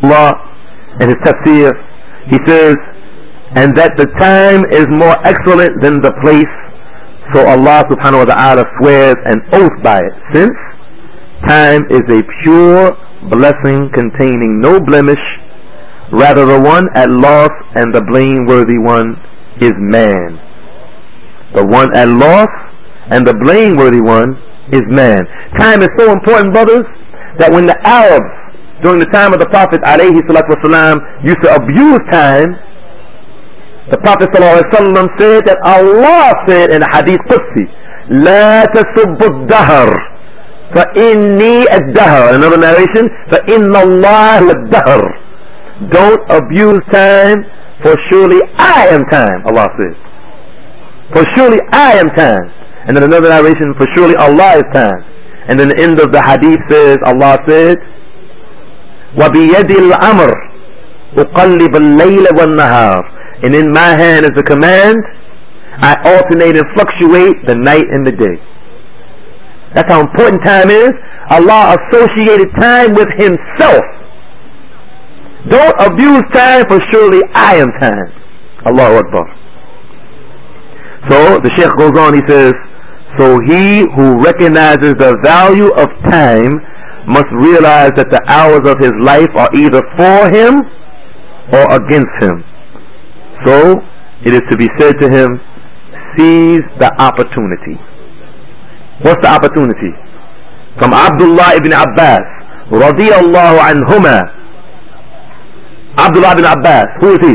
Allah in his tafsir, he says, and that the time is more excellent than the place. So Allah subhanahu wa ta'ala swears an oath by it, since time is a pure blessing containing no blemish. Rather the one at loss and the blameworthy one is man. The one at loss and the blameworthy one is man. Time is so important, brothers, that when the Arabs during the time of the Prophet alayhi salatu wasalam used to abuse time, the Prophet sallallahu alaihi wasallam said that Allah said in a hadith Qudsi, لا تسبوا الدهر فإني الدهر. Another narration, فإن الله الدهر. Don't abuse time, for surely I am time, Allah says. For surely I am time. And then another narration, for surely Allah is time. And then the end of the hadith says, Allah said, وَبِيَدِ الْأَمْرِ أُقَلِّبَ اللَّيْلَ وَالنَّهَارِ. And in my hand is the command, I alternate and fluctuate the night and the day. That's how important time is. Allah associated time with himself. Don't abuse time, for surely I am time. Allahu Akbar. So the Shaykh goes on, he says, so he who recognizes the value of time must realize that the hours of his life are either for him or against him. So it is to be said to him, seize the opportunity. What's the opportunity? From Abdullah ibn Abbas radiyallahu anhuma. Abdullah ibn Abbas, who is he?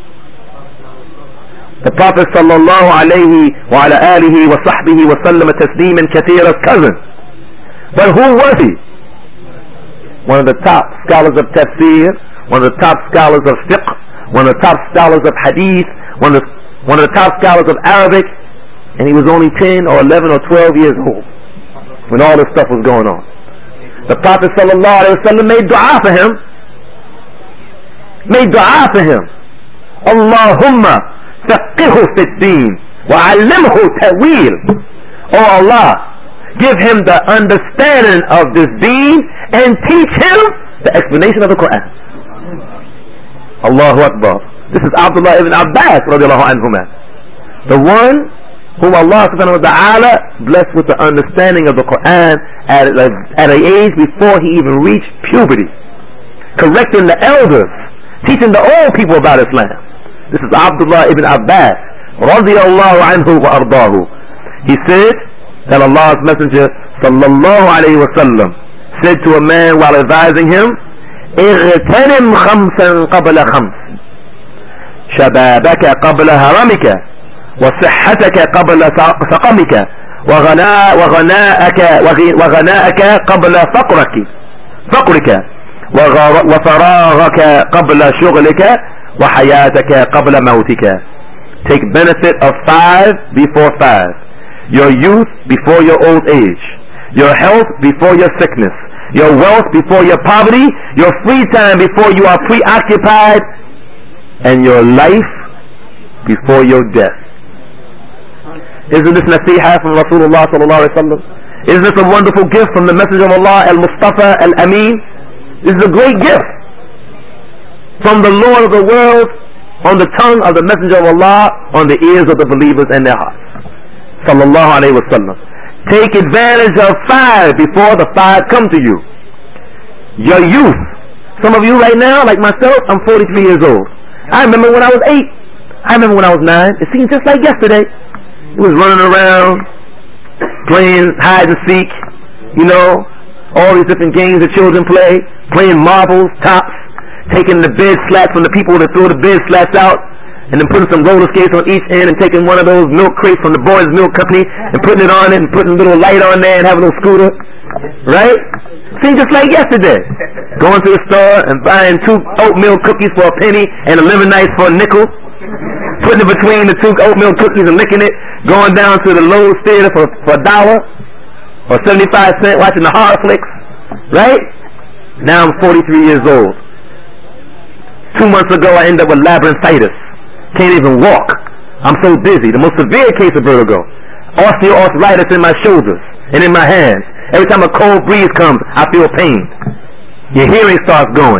The Prophet sallallahu alayhi wa ala alihi wa sahbihi wa sallam tasliman kathira's cousin. But who was he? One of the top scholars of tafsir, one of the top scholars of fiqh, one of the top scholars of hadith, one of the top scholars of Arabic, and he was only 10 or 11 or 12 years old when all this stuff was going on. The Prophet sallallahu alayhi wa sallam made dua for him. Made dua for him. Allahumma faqihu fi ddin wa 'allimhu ta'wil. Oh Allah, give him the understanding of this deen and teach him the explanation of the Quran. Allahu Akbar. This is Abdullah ibn Abbas radiallahu anhuma, the one whom Allah subhanahu wa ta'ala blessed with the understanding of the Quran at an age before he even reached puberty, correcting the elders, teaching the old people about Islam. This is Abdullah ibn Abbas radiyallahu anhu wa ardahu. He said that Allah's Messenger sallallahu alayhi wa sallam said to a man while advising him, اغتنم خمسا قبل خمس شبابك قبل هرمك وصحتك قبل سقمك وغناءك قبل فقرك وفراغك قبل شغلك وحياتك قبل موتك. Take benefit of 5 before 5, your youth before your old age, your health before your sickness, your wealth before your poverty, your free time before you are preoccupied, and your life before your death. Isn't this nasiha from Rasulullah sallallahu alaihi wasallam? Isn't this a wonderful gift from the Messenger of Allah, Al-Mustafa Al-Amin? This is a great gift from the Lord of the world, on the tongue of the Messenger of Allah, on the ears of the believers and their hearts. Sallallahu alayhi wa sallam. Take advantage of 5 before the 5 come to you. Your youth. Some of you right now, like myself, I'm 43 years old. I remember when I was 8. I remember when I was 9. It seemed just like yesterday. It was running around, playing hide and seek, you know, all these different games that children play, playing marbles, tops, taking the bed slats from the people that throw the bed slats out, and then putting some roller skates on each end and taking one of those milk crates from the boys' milk company and putting it on it and putting a little light on there and having a little scooter, right? Seems just like yesterday. Going to the store and buying 2 oatmeal cookies for a penny and 11 nights for a nickel, putting it between the 2 oatmeal cookies and licking it, going down to the Lowe's theater for $1 or 75 cents watching the horror flicks, right? Now I'm 43 years old. 2 months ago I ended up with labyrinthitis. Can't even walk. I'm so dizzy. The most severe case of vertigo. Osteoarthritis in my shoulders and in my hands. Every time a cold breeze comes, I feel pain. Your hearing starts going.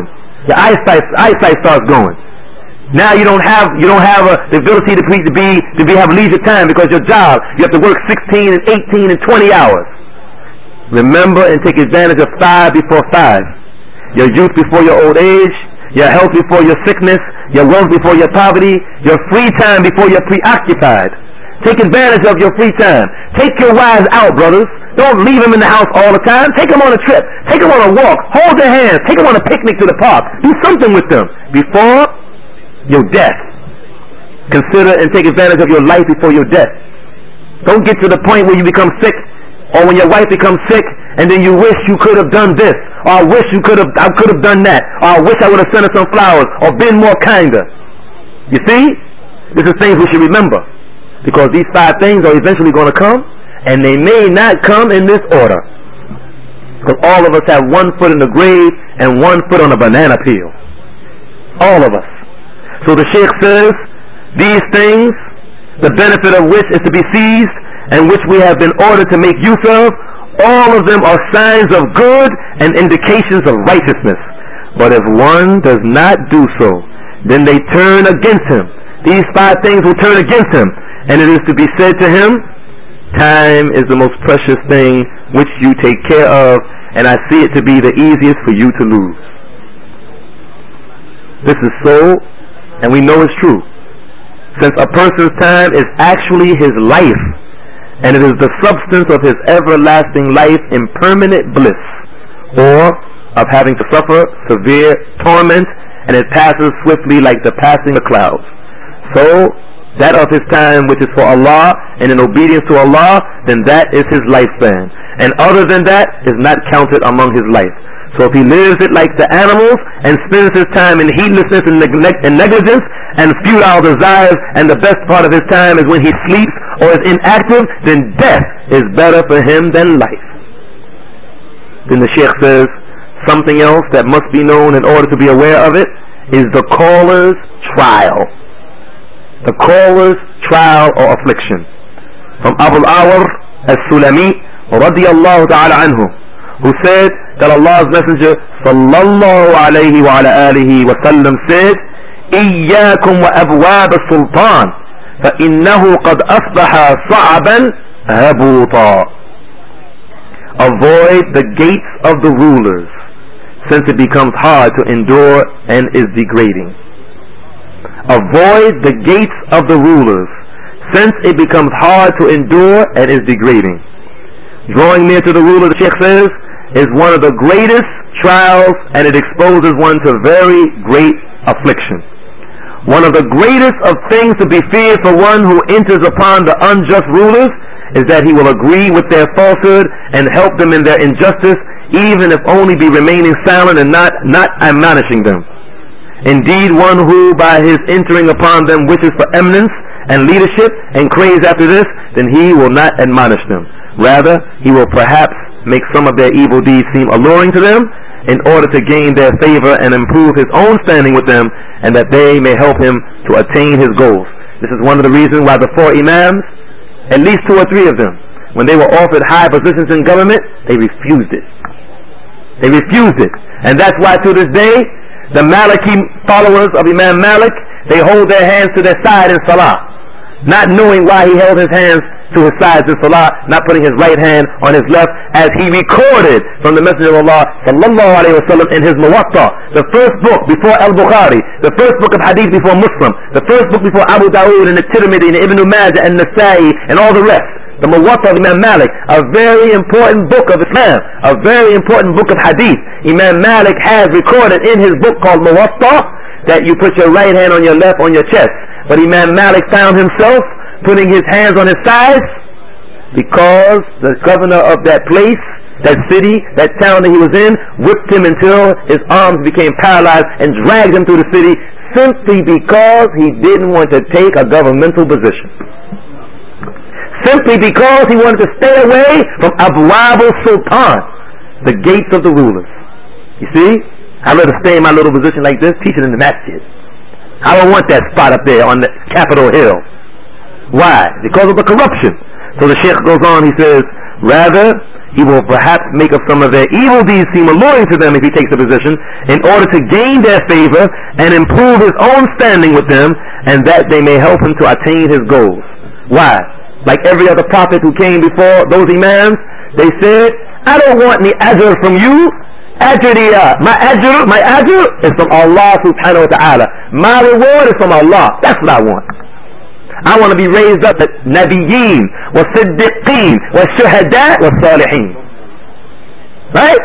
Your eyesight starts going. Now you don't have the ability to have leisure time because your job, you have to work 16 and 18 and 20 hours. Remember and take advantage of 5 before 5. Your youth before your old age, your health before your sickness, your wealth before your poverty, your free time before you're preoccupied. Take advantage of your free time. Take your wives out, brothers. Don't leave them in the house all the time. Take them on a trip. Take them on a walk. Hold their hands. Take them on a picnic to the park. Do something with them before your death. Consider and take advantage of your life before your death. Don't get to the point where you become sick, or when your wife becomes sick, and then you wish you could have done this, or I wish I could have done that, or I wish I would have sent her some flowers, or been more kinder. You see? This is things we should remember, because these 5 things are eventually going to come, and they may not come in this order. Because all of us have 1 foot in the grave and 1 foot on a banana peel. All of us. So the Sheikh says, these things, the benefit of which is to be seized, and which we have been ordered to make use of, all of them are signs of good and indications of righteousness. But if one does not do so, then they turn against him. These 5 things will turn against him, and it is to be said to him, time is the most precious thing which you take care of, and I see it to be the easiest for you to lose. This is so, and we know it's true, since a person's time is actually his life, and it is the substance of his everlasting life in permanent bliss, or of having to suffer severe torment, and it passes swiftly like the passing of clouds. So that of his time which is for Allah and in obedience to Allah, then that is his lifespan, and other than that is not counted among his life. So if he lives it like the animals and spends his time in heedlessness and negligence and futile desires, and the best part of his time is when he sleeps or is inactive, then death is better for him than life. Then the Sheikh says, something else that must be known in order to be aware of it is the caller's trial. The caller's trial or affliction. From Abu al-Awar al-Sulami radiyallahu ta'ala anhu, who said that Allah's Messenger sallallahu alayhi wa ala alihi wa sallam said, إِيَّاكُمْ وَأَبْوَابَ السُّلْطَانِ فَإِنَّهُ قَدْ أَصْبَحَ صَعَبًا هَبُوطًا. Avoid the gates of the rulers, since it becomes hard to endure and is degrading. Avoid the gates of the rulers, since it becomes hard to endure and is degrading. Drawing near to the ruler, the Sheikh says, is one of the greatest trials, and it exposes one to very great affliction. One of the greatest of things to be feared for one who enters upon the unjust rulers is that he will agree with their falsehood and help them in their injustice, even if only be remaining silent and not admonishing them. Indeed, one who by his entering upon them wishes for eminence and leadership and craves after this, then he will not admonish them. Rather, he will perhaps make some of their evil deeds seem alluring to them in order to gain their favor and improve his own standing with them, and that they may help him to attain his goals. This is one of the reasons why the 4 Imams, at least 2 or 3 of them, when they were offered high positions in government, they refused it. They refused it. And that's why to this day, the Maliki followers of Imam Malik, they hold their hands to their side in Salah, not knowing why he held his hands to his sides in Salah, not putting his right hand on his left, as he recorded from the Messenger of Allah sallallahu alayhi wa sallam in his Muwatta, the first book before Al-Bukhari, the first book of Hadith before Muslim, the first book before Abu Dawood and the Tirmidhi and Ibn Majah and Nasa'i and all the rest. The Muwatta of Imam Malik, a very important book of Islam, a very important book of Hadith. Imam Malik has recorded in his book called Muwatta that you put your right hand on your left on your chest. But Imam Malik found himself putting his hands on his sides because the governor of that place, that city, that town that he was in, whipped him until his arms became paralyzed and dragged him through the city, simply because he didn't want to take a governmental position. Simply because he wanted to stay away from Abwab al-Sultan, the gates of the rulers. You see, I'd rather stay in my little position like this, teaching in the masjid. I don't want that spot up there on the Capitol Hill. Why? Because of the corruption. So the Sheikh goes on, he says, rather, He will perhaps make of some of their evil deeds seem alluring to them if he takes a position, in order to gain their favor and improve his own standing with them, and that they may help him to attain his goals. Why? Like every other prophet who came before those imams, they said, I don't want any ajr from you. Ajriya. My ajr is from Allah subhanahu wa ta'ala. My reward is from Allah. That's what I want. I want to be raised up as Nabiyeen, wa Siddiqeen, wa Shuhada, wa Salihin. Right?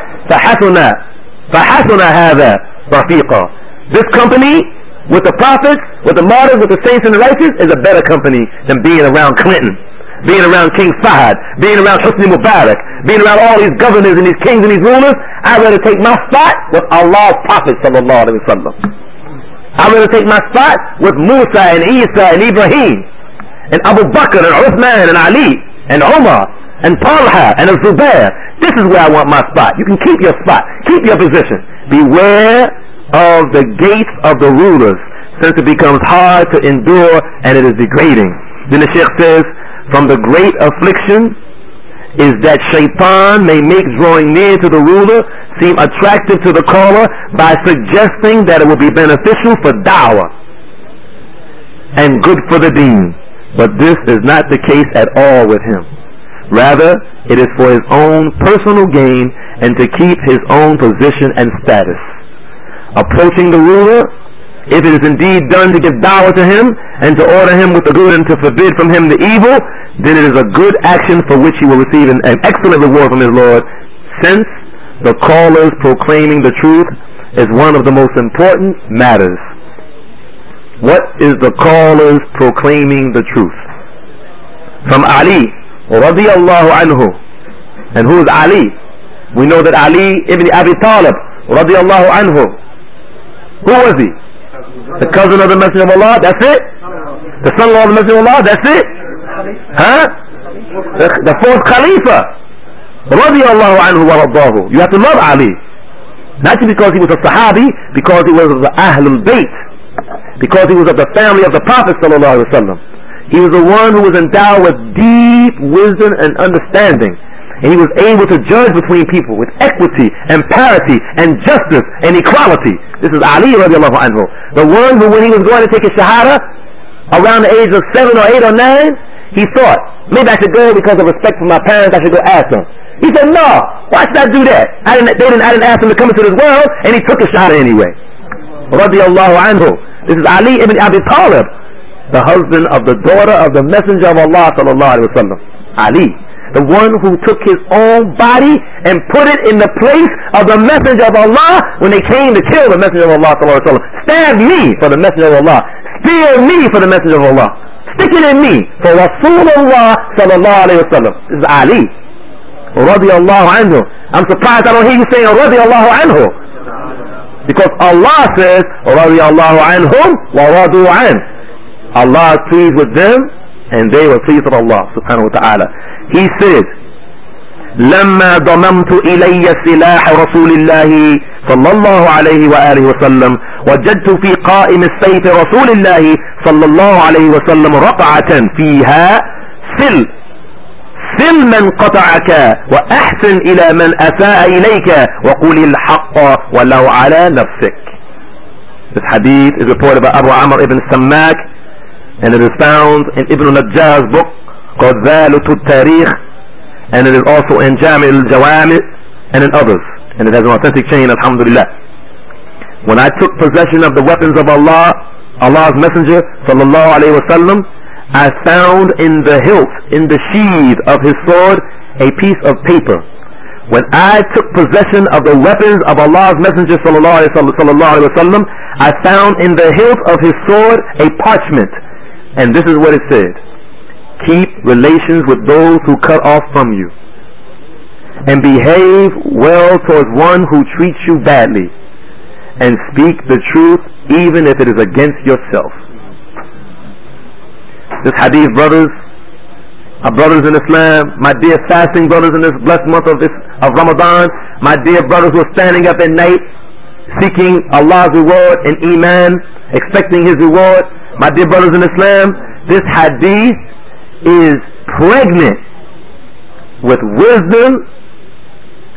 فَحَسُنَا هَذَا رَفِيقًا. This company, with the prophets, with the martyrs, with the saints and the righteous, is a better company than being around Clinton, being around King Fahd, being around Hosni Mubarak, being around all these governors and these kings and these rulers. I'd rather take my spot with Allah's Prophet sallallahu alaihi wasallam. I'm going to take my spot with Musa and Isa and Ibrahim and Abu Bakr and Uthman and Ali and Umar and Talha and Zubair. This is where I want my spot. You can keep your spot. Keep your position. Beware of the gates of the rulers, since it becomes hard to endure and it is degrading. Then the Shaykh says, from the great affliction is that shaitan may make drawing near to the ruler seem attractive to the caller by suggesting that it will be beneficial for da'wah and good for the deen. But this is not the case at all with him. Rather, it is for his own personal gain and to keep his own position and status. Approaching the ruler, if it is indeed done to give da'wah to him and to order him with the good and to forbid from him the evil, then it is a good action for which he will receive an excellent reward from his Lord, since the callers proclaiming the truth is one of the most important matters. What is the callers proclaiming the truth? From Ali radiyallahu anhu. And who is Ali? We know that Ali ibn Abi Talib radiyallahu anhu. Who was he? The cousin of the Messenger of Allah? That's it? The son-in-law of the Messenger of Allah? That's it? Huh? The fourth Khalifa. Radiyallahu anhu wa raddahu. You have to love Ali. Not just because he was a Sahabi, because he was of the Ahlul Bayt, because he was of the family of the Prophet sallallahu alaihi wasallam. He was the one who was endowed with deep wisdom and understanding, and he was able to judge between people with equity and parity and justice and equality. This is Ali radiallahu anhu, the one who, when he was going to take his shahada around the age of 7 or 8 or 9, he thought, maybe I should go because of respect for my parents, I should go ask them. He said, no, why should I do that? I didn't ask him to come into this world, and he took his shahada anyway. Radiallahu anhu. This is Ali ibn Abi Talib, the husband of the daughter of the Messenger of Allah sallallahu alaihi wasallam. Ali, the one who took his own body and put it in the place of the Messenger of Allah when they came to kill the Messenger of Allah sallallahu alaihi wasallam. Stab me for the Messenger of Allah. Spear me for the Messenger of Allah. Stick it in me for Rasulullah sallallahu alaihi wasallam. This is Ali radiyallahu anhu. I'm surprised I don't hear you saying radiyallahu anhu, because Allah says radiyallahu anhum wa radu an. Allah is pleased with them and they were pleased with Allah subhanahu wa ta'ala. He says, لما ضممت إلي سلاح رسول الله صلى الله عليه وآله وسلم وجدت في قائم السيف رسول الله صلى الله عليه وسلم رقعة فيها سل من قطعك وأحسن إلى من أساء إليك وقل الحق ولو على نفسك. This hadith is reported by Abu Amr ibn Sammak, and it is found in Ibn Najjar's book called Zalut al-Tarikh, and it is also in Jami' al-Jawami' and in others, and it has an authentic chain, alhamdulillah. When I took possession of the weapons of Allah, Allah's Messenger sallallahu alayhi wa sallam, I found in the hilt, in the sheath of his sword, a piece of paper. When I took possession of the weapons of Allah's Messenger sallallahu alayhi wa sallam, I found in the hilt of his sword a parchment, and this is what it said: keep relations with those who cut off from you, and behave well towards one who treats you badly, and speak the truth even if it is against yourself. This hadith, brothers, our brothers in Islam, my dear fasting brothers in this blessed month of Ramadan, my dear brothers who are standing up at night seeking Allah's reward in Iman, expecting His reward, my dear brothers in Islam, this hadith is pregnant with wisdom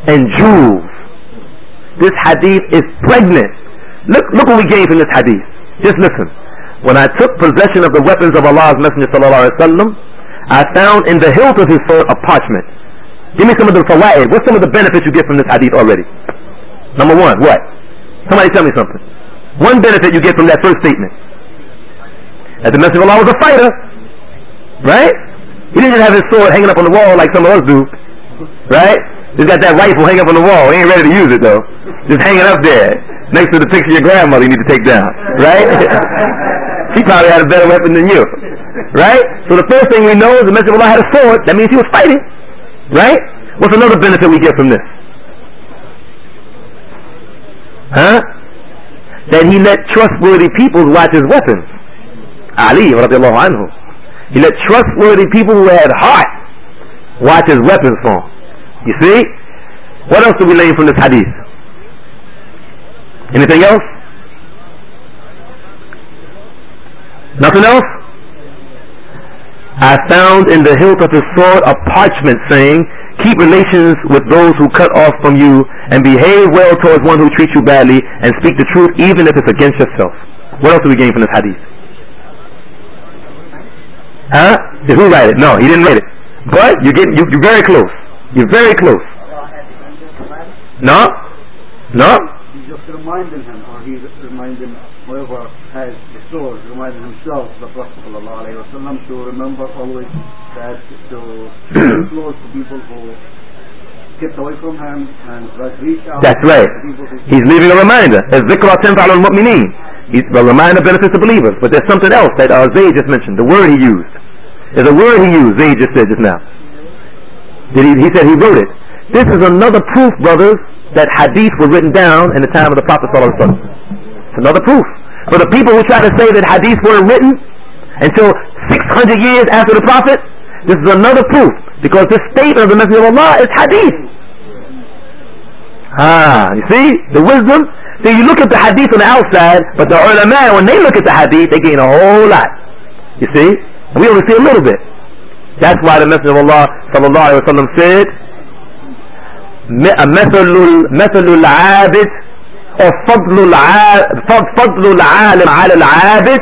and jewels. This hadith is pregnant. Look what we gain from this hadith. Just listen. When I took possession of the weapons of Allah's Messenger sallallahu alaihi wasallam, I found in the hilt of his sword a parchment. Give me some of the fawaid. What's some of the benefits you get from this hadith already? Number one, what? Somebody tell me something. One benefit you get from that first statement. That the Messenger of Allah was a fighter. Right? He didn't just have his sword hanging up on the wall like some of us do. Right? He's got that rifle hanging up on the wall. He ain't ready to use it though. Just hanging up there. Next to the picture of your grandmother you need to take down. Right? She probably had a better weapon than you. Right? So the first thing we know is the Messenger of Allah had a sword. That means he was fighting. Right? What's another benefit we get from this? Huh? That he let trustworthy people watch his weapons. Ali radiallahu anhu. He let trustworthy people who had heart watch his weapons for him. You see? What else do we learn from this hadith? Anything else? Nothing else? I found in the hilt of his sword a parchment saying, keep relations with those who cut off from you and behave well towards one who treats you badly and speak the truth even if it's against yourself. What else do we gain from this hadith? Huh? Did who write it? No, he didn't write it. But you're very close. You're very close. No? No? He's just reminding him, or he's reminding whoever has the sword, reminding himself, the Prophet ﷺ, to remember always that to be close to people who kept away from him and reach out. That's right. He's leaving a reminder. الذِّكْرَى تَنْفَعُ الْمُؤْمِنِينَ. The reminder benefits the believers. But there's something else that Zayd just mentioned. The word he used. There's a word he used, Zayd just said just now. He said he wrote it. This is another proof, brothers, that hadith were written down in the time of the Prophet ﷺ. It's another proof. For the people who try to say that hadith weren't written until 600 years after the Prophet, this is another proof. Because this statement of the Messenger of Allah is hadith. You see? The wisdom. So you look at the hadith on the outside, but the ulama, when they look at the hadith, they gain a whole lot. You see? We only see a little bit. That's why the Messenger of Allah sallallahu alaihi wasallam said, مثل العابد أو فضل العالم على العابد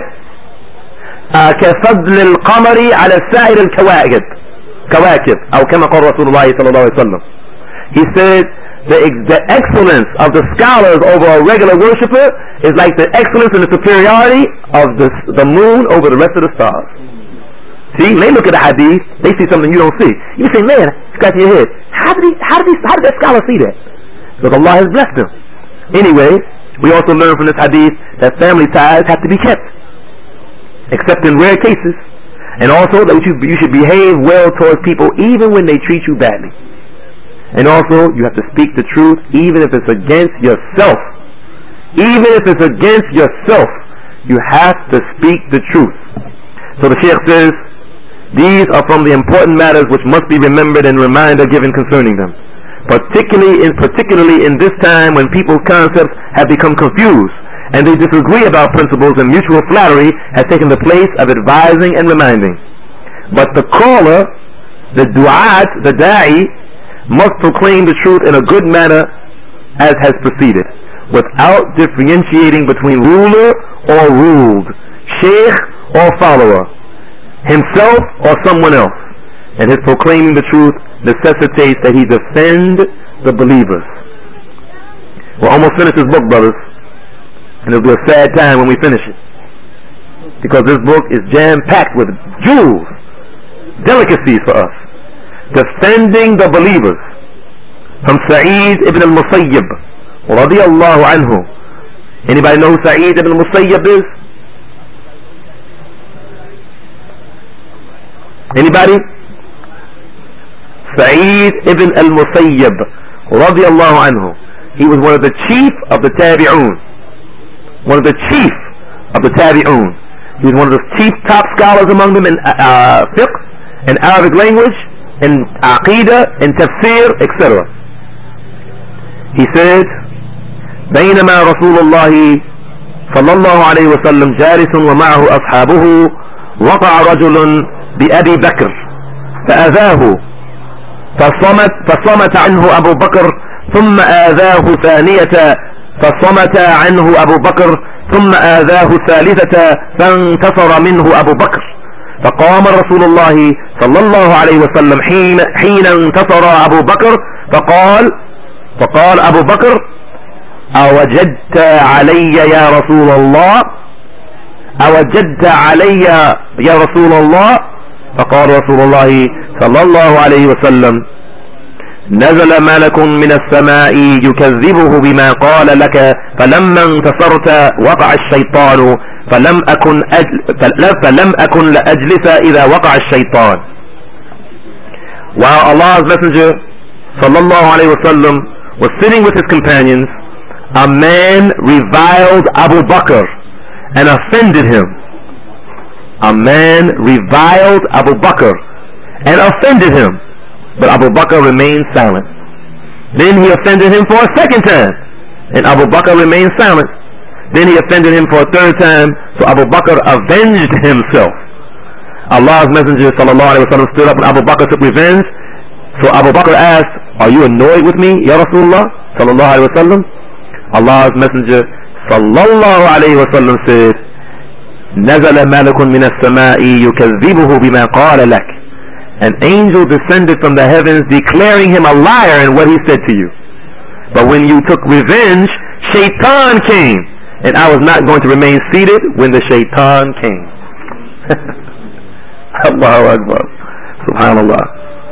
كفضل القمر على سائر الكواكب أو كما قال رسول الله صلى الله عليه وسلم. He said the excellence of the scholars over a regular worshipper is like the excellence and the superiority of the moon over the rest of the stars. See, when they look at the hadith, they see something you don't see. You say, man, scratch your head. How did that scholar see that? Because Allah has blessed him. Anyway, we also learn from this hadith that family ties have to be kept, except in rare cases. And also that you should behave well towards people even when they treat you badly. And also, you have to speak the truth even if it's against yourself. Even if it's against yourself, you have to speak the truth. So the Shaykh says, these are from the important matters which must be remembered and reminder given concerning them. Particularly in this time when people's concepts have become confused and they disagree about principles and mutual flattery has taken the place of advising and reminding. But the caller, the du'at, the da'i, must proclaim the truth in a good manner as has preceded, without differentiating between ruler or ruled, sheikh or follower, himself or someone else. And his proclaiming the truth necessitates that he defend the believers. We're almost finished this book, brothers, and it'll be a sad time when we finish it, because this book is jam-packed with jewels, delicacies for us. Defending the believers, from Sa'id ibn al-Musayyib radiyallahu anhu. Anybody know who Sa'id ibn al-Musayyib is? Anybody? Sa'id ibn al-Musayyib radiyallahu anhu. He was one of the chief of the Tabi'un. One of the chief of the Tabi'un. He was one of the chief top scholars among them in fiqh, in Arabic language, in aqidah, in tafsir, etc. He said, بينما رسول الله صلى الله عليه وسلم جالس ومعه أصحابه وقع رجل بأبي بكر فأذاه فصمت عنه أبو بكر ثم آذاه ثانية فصمت عنه أبو بكر ثم آذاه ثالثة فانتصر منه أبو بكر فقام رسول الله صلى الله عليه وسلم حين انتصر أبو بكر فقال أبو بكر أوجدت علي يا رسول الله أوجدت علي يا رسول الله فقال رسول الله صلى الله عليه وسلم نزل ملك من السماء يكذبه بما قال لك فلما انتصرت وقع الشيطان فلم أكن لأجلس إذا وقع الشيطان. While Allah's Messenger sallallahu alayhi wasallam was sitting with his companions, a man reviled Abu Bakr and offended him. A man reviled Abu Bakr and offended him, but Abu Bakr remained silent. Then he offended him for a second time, and Abu Bakr remained silent. Then he offended him for a third time, so Abu Bakr avenged himself. Allah's Messenger sallallahu alaihi wasallam stood up and Abu Bakr took revenge. So Abu Bakr asked, are you annoyed with me, Ya Rasulullah sallallahu alaihi wasallam? Allah's Messenger sallallahu alaihi wasallam said, نزل ملك من السماء يكذبه بما قال لك. An angel descended from the heavens declaring him a liar in what he said to you. But when you took revenge, Shaitan came, and I was not going to remain seated when the Shaitan came. Allahu Akbar. Subhanallah.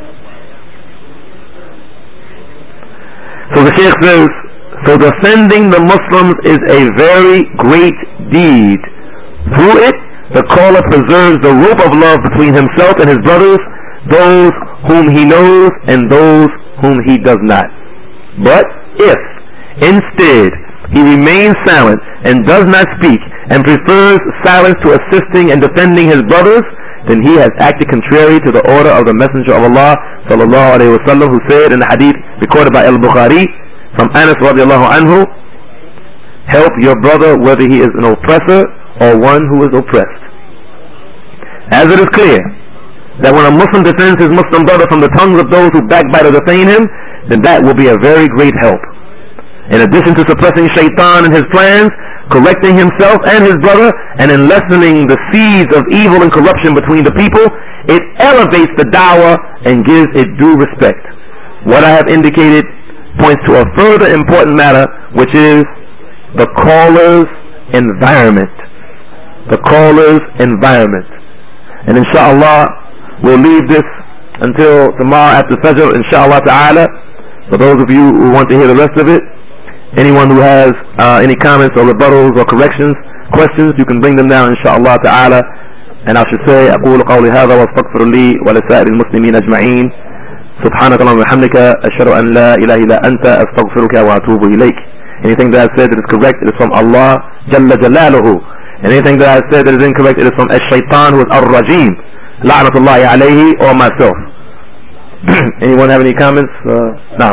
So the Shaykh says, so defending the Muslims is a very great deed. Through it, the caller preserves the rope of love between himself and his brothers, those whom he knows and those whom he does not. But if, instead, he remains silent and does not speak and prefers silence to assisting and defending his brothers, then he has acted contrary to the order of the Messenger of Allah sallallahu alaihi wasallam, who said in the hadith recorded by Al-Bukhari from Anas radiallahu anhu, help your brother whether he is an oppressor or one who is oppressed. As it is clear that when a Muslim defends his Muslim brother from the tongues of those who backbite or defame him, then that will be a very great help. In addition to suppressing Shaitan and his plans, correcting himself and his brother, and in lessening the seeds of evil and corruption between the people, it elevates the da'wah and gives it due respect. What I have indicated points to a further important matter, which is the caller's environment. The caller's environment. And inshallah, we'll leave this until tomorrow after Fajr, inshallah ta'ala. For those of you who want to hear the rest of it, anyone who has any comments or rebuttals or corrections, questions, you can bring them down inshallah ta'ala. And I should say, أقول قولي هذا واستغفر لي ولسائر المسلمين أجمعين. سبحانك اللهم وبحمدك أشهد أن لا إله إلا أنت أستغفرك وأتوب إليك. Anything that I said that is correct, it is from Allah Jalla Jalaluhu. And anything that I said that is incorrect, it is from Ash-Shaytan, who is Ar-Rajim, La'natullahi alayhi, or myself. Anyone have any comments? No.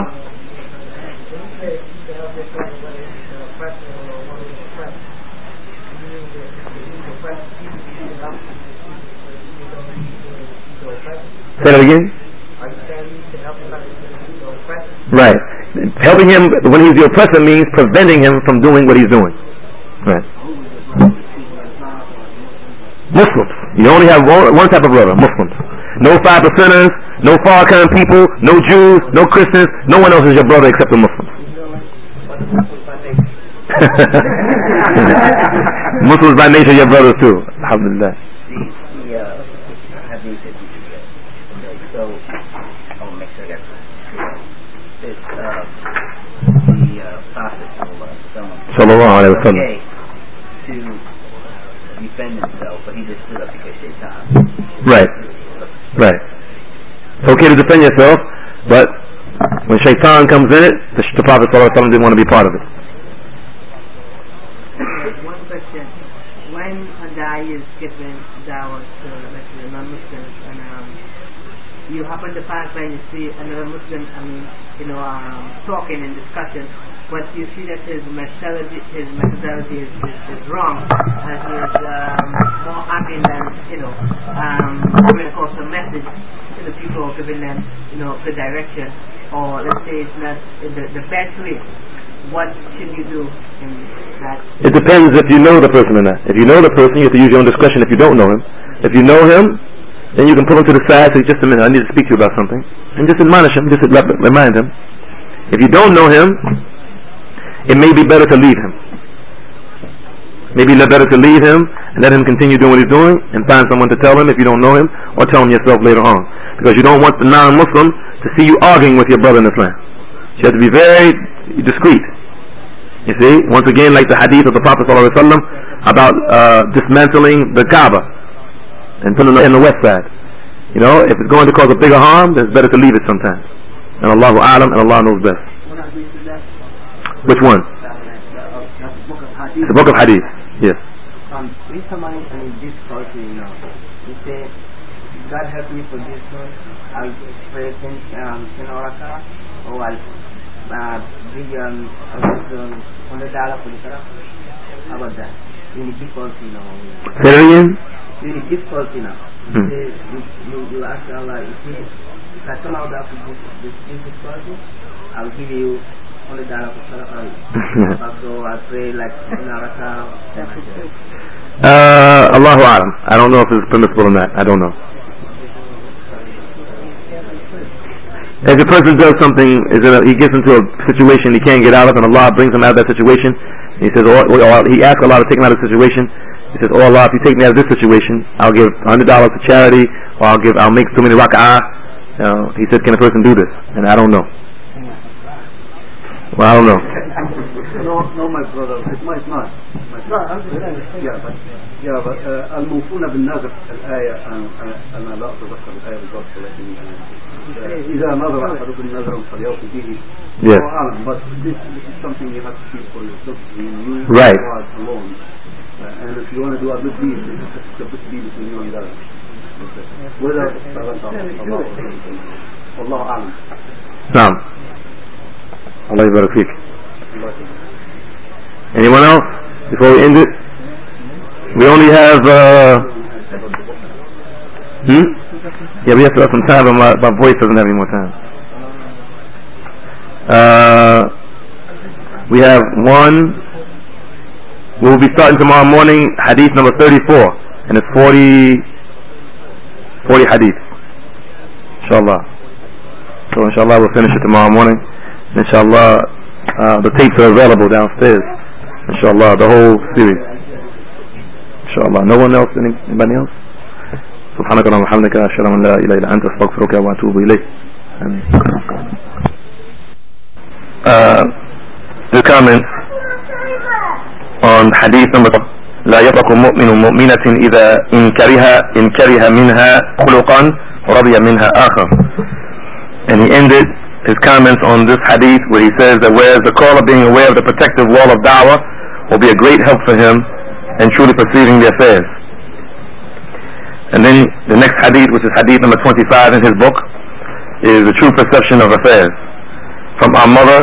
Say that again? Right. Helping him when he's the oppressor means preventing him from doing what he's doing. Right. Muslims. You only have one type of brother, Muslims. No 5%ers, no far-kind people, no Jews, no Christians. No one else is your brother except the Muslims. Muslims by nature your brothers too. Alhamdulillah. So, I'll make sure I get this. The Prophet sallallahu alaihi wasallam okay to defend himself, but he just stood up because Shaitan. Right. Right. It's okay to defend yourself, but when Shaitan comes in it, the Prophet sallallahu alaihi wasallam didn't want to be part of it. One question: when a guy is giving dawah to the non-Muslims, and you happen to pass by and you see another Muslim, talking in discussion, but you see that his methodology is wrong, and he is more acting than, coming across a message to the people, giving them, the direction. or let's say it's not the best way, what should you do in that? It depends if you know the person or not. If you know the person, you have to use your own discretion. If you don't know him, if you know him, then you can pull him to the side, say, just a minute, I need to speak to you about something, and just admonish him, just remind him. If you don't know him, it may be better to leave him. Maybe it's better to leave him and let him continue doing what he's doing and find someone to tell him if you don't know him, or tell him yourself later on. Because you don't want the non-Muslim to see you arguing with your brother in Islam. You have to be very discreet. You see, once again, like the hadith of the Prophet ﷺ about dismantling the Kaaba and putting it in the west side. You know, if it's going to cause a bigger harm, then it's better to leave it sometimes. And Allahu A'lam, and Allah knows best. Which one? It's the book of hadith. Yes. If someone in this culture, you say, God help me for this one, I'll pray 10 rakah, or I'll bring $100 for the salah. How about that? Really difficult, Say it again? Really difficult, You ask Allah, if I come out after this difficulty, I'll give you $100 for salah. So I pray like 10 rakah. Allahu A'lam. I don't know if it's permissible or not. I don't know. If a person does something, he gets into a situation he can't get out of, and Allah brings him out of that situation, he says, he asks Allah to take him out of the situation. He says, oh Allah, if you take me out of this situation, I'll give $100 to charity, or I'll make so many rak'ah. He said, can a person do this? And I don't know. Well, I don't know. No, my brother, it might not. but الموفون بالنذر الآية أنا لا أتذكر الآية بالضبط, لكن إذا نذر أحدكم نذرا فليوفي به. Yes. But this is something you have to keep for yourself. You right. God alone. And if you want to do a good deed, it's a good deed between you and God. Whether Allah A'lam. Naam. Allah Yabarak Feek. Anyone else? Before we end it? We only have Yeah, we have to have some time, but my voice doesn't have any more time. We have one. We'll be starting tomorrow morning, hadith number 34, and it's 40 hadith. Inshallah. So inshallah we'll finish it tomorrow morning. Inshallah, the tapes are available downstairs. Inshallah, the whole series. Inshallah. No one else? Anybody else? سبحانك اللهم وبحمدك أشهد أن لا إله إلا أنت أستغفرك وأتوب إليك. The comments on hadith number لا يفرق مؤمن مؤمنة إذا إن كره منها خلقا رضي منها آخر. And he ended his comments on this hadith where he says that whereas the caller being aware of the protective wall of da'wah will be a great help for him in truly perceiving the affairs. And then the next hadith, which is hadith number 25 in his book, is the true perception of affairs. From our mother,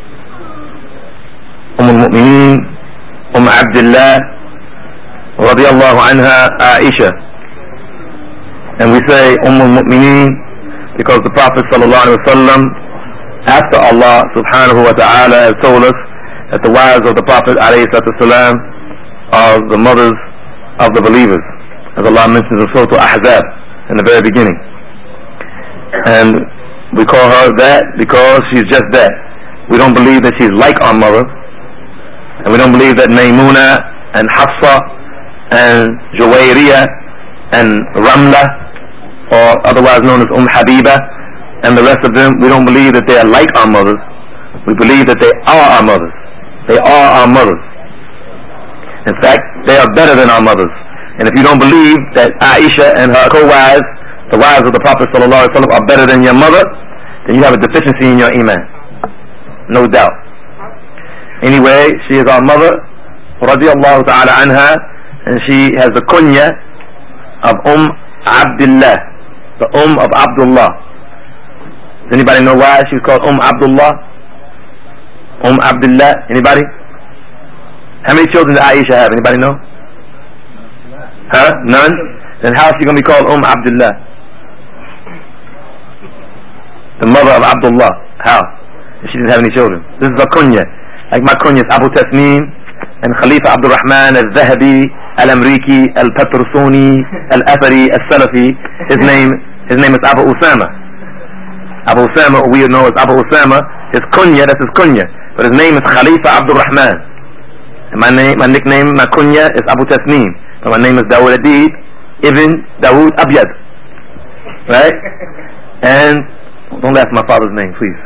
al-Mu'mineen, Abdullah, radiyallahu anha, Aisha. And we say al-Mu'mineen because the Prophet sallallahu alaihi wasallam, after Allah subhanahu wa ta'ala has told us that the wives of the Prophet alayhi salam are the mothers of the believers, as Allah mentions in Surah Al-Ahzab in the very beginning. And we call her that because she's just that. We don't believe that she's like our mother, and we don't believe that Maymuna and Hafsa and Juwayriyah and Ramla, or otherwise known as Habiba, and the rest of them, we don't believe that they are like our mothers. We believe that they are our mothers. They are our mothers. In fact, they are better than our mothers. And if you don't believe that Aisha and her co-wives, the wives of the Prophet ﷺ, are better than your mother, then you have a deficiency in your iman. No doubt. Anyway, she is our mother, radiyallahu ta'ala anha, and she has the kunya of Abdullah, the of Abdullah. Does anybody know why she's called Abdullah? Abdullah, anybody? How many children does Aisha have? Anybody know? Huh? None? Then how is she going to be called Abdullah? the mother of Abdullah. How? If she didn't have any children. This is a kunya. Like my kunya is Abu Tasneem and Khalifa Abdul Rahman al-Zahabi al-Amriki al-Patrusuni al-Athari al-Salafi. His name is Abu Usama. Abu Usama, we know as Abu Usama. His kunya, that's his kunya. But his name is Khalifa Abdul Rahman. And my nickname, my kunya is Abu Tasneem. But my name is Dawood Adib Ibn Dawood Abyad. Right? And don't laugh at my father's name, please.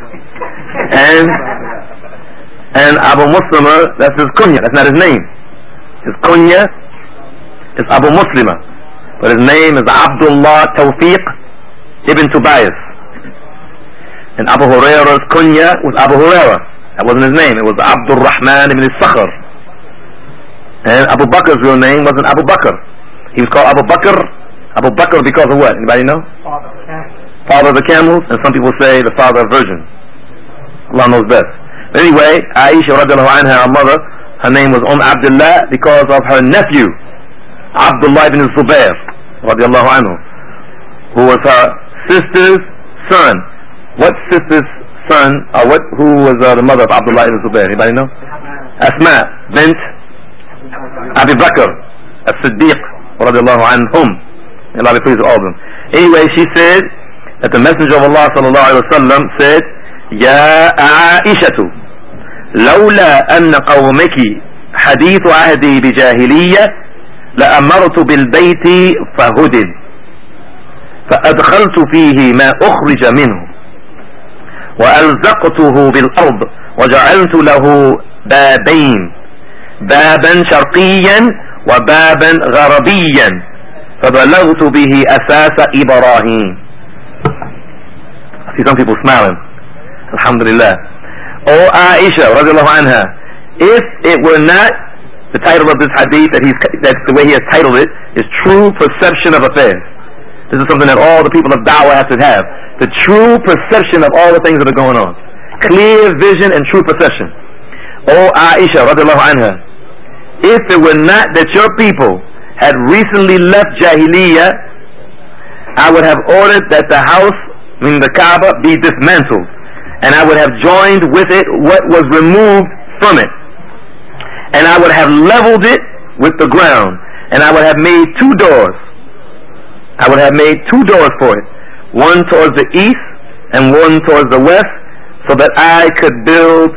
And Abu Muslima, that's his kunya, that's not his name. His kunya is Abu Muslima, but his name is Abdullah Tawfiq Ibn Tobias. And Abu Huraira's kunya was Abu Huraira. That wasn't his name, it was Abdul Rahman Ibn Sakhr. And Abu Bakr's real name wasn't Abu Bakr. He was called Abu Bakr because of what? Anybody know? Father of the camels, and some people say the father of virgins. Allah knows best. But anyway, Aisha radiallahu anha, our mother, her name was Abdullah because of her nephew, Abdullah ibn Zubair radiallahu anhu, who was her sister's son. What sister's son, or who was the mother of Abdullah ibn Zubair? Anybody know? Asma bint Abi Bakr as-Siddiq radiallahu anhum. Allah be pleased with all of them. Anyway, she said that the Messenger of Allah sallallahu alaihi wasallam said, يا عائشة لولا أن قومك حديث عهدي بجاهلية لأمرت بالبيت فهدم فأدخلت فيه ما أخرج منه وألزقته بالأرض وجعلت له بابين بابا شرقيا وبابا غربيا فبلغت به أساس إبراهيم. I see some people smiling. Alhamdulillah. Oh Aisha radiallahu anha, if it were not the title of this hadith, that's the way he has titled it, is true perception of affairs. This is something that all the people of da'wah have to have. The true perception of all the things that are going on. Clear vision and true perception. Oh Aisha radiallahu anha, if it were not that your people had recently left Jahiliyyah, I would have ordered that the house, meaning the Kaaba, be dismantled, and I would have joined with it what was removed from it, and I would have leveled it with the ground, and I would have made two doors. I would have made two doors for it, one towards the east and one towards the west, so that I could build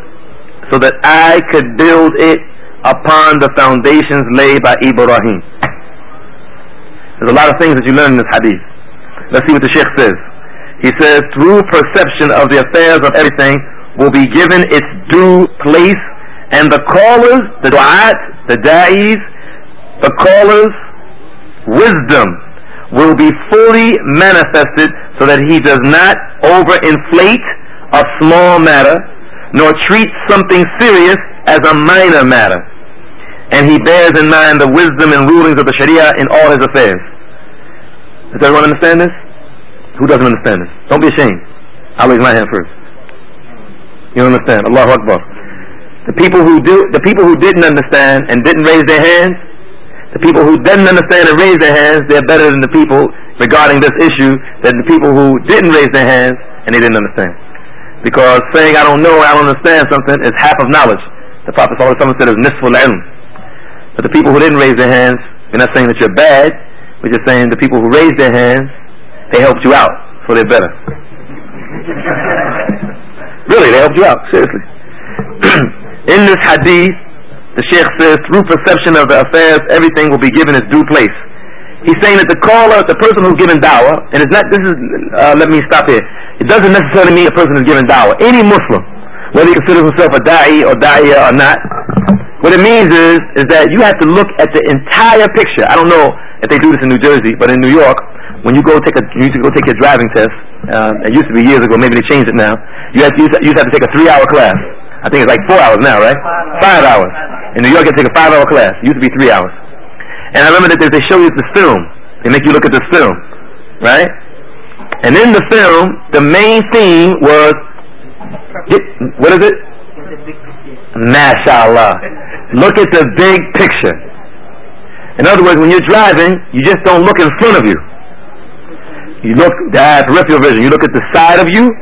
it upon the foundations laid by Ibrahim. There's a lot of things that you learn in this hadith. Let's see what the Sheikh says. He says, through perception of the affairs of everything will be given its due place, and the callers, the du'at, the da'is, the callers' wisdom will be fully manifested, so that he does not overinflate a small matter, nor treat something serious as a minor matter. And he bears in mind the wisdom and rulings of the Sharia in all his affairs. Does everyone understand this? Who doesn't understand this? Don't be ashamed. I'll raise my hand first. You don't understand. Allahu Akbar. The people who didn't understand and didn't raise their hands, the people who didn't understand and raised their hands, they're better than the people regarding this issue than the people who didn't raise their hands and they didn't understand. Because saying I don't know, I don't understand something is half of knowledge. The Prophet ﷺ said is nisful ilm. But the people who didn't raise their hands, we're not saying that you're bad, we're just saying the people who raised their hands, they helped you out, so they're better. Really, they helped you out, seriously. In this hadith, the Sheikh says, through perception of the affairs, everything will be given its due place. He's saying that the caller, the person who's given da'wah, and it's not, let me stop here. It doesn't necessarily mean a person is given da'wah. Any Muslim, whether he considers himself a da'i or da'iyah or not, what it means is that you have to look at the entire picture. I don't know if they do this in New Jersey, but in New York, when you used to go take your driving test, it used to be years ago, maybe they changed it now, you used to have to take a 3-hour class. I think it's like 4 hours now, right? 5 hours. In New York, you have to take a 5-hour class. It used to be 3 hours. And I remember that they show you this film. They make you look at this film, right? And in the film, the main theme was, what is it? MashaAllah. Look at the big picture. In other words, when you're driving, you just don't look in front of you. You look, peripheral vision. You look at the side of you,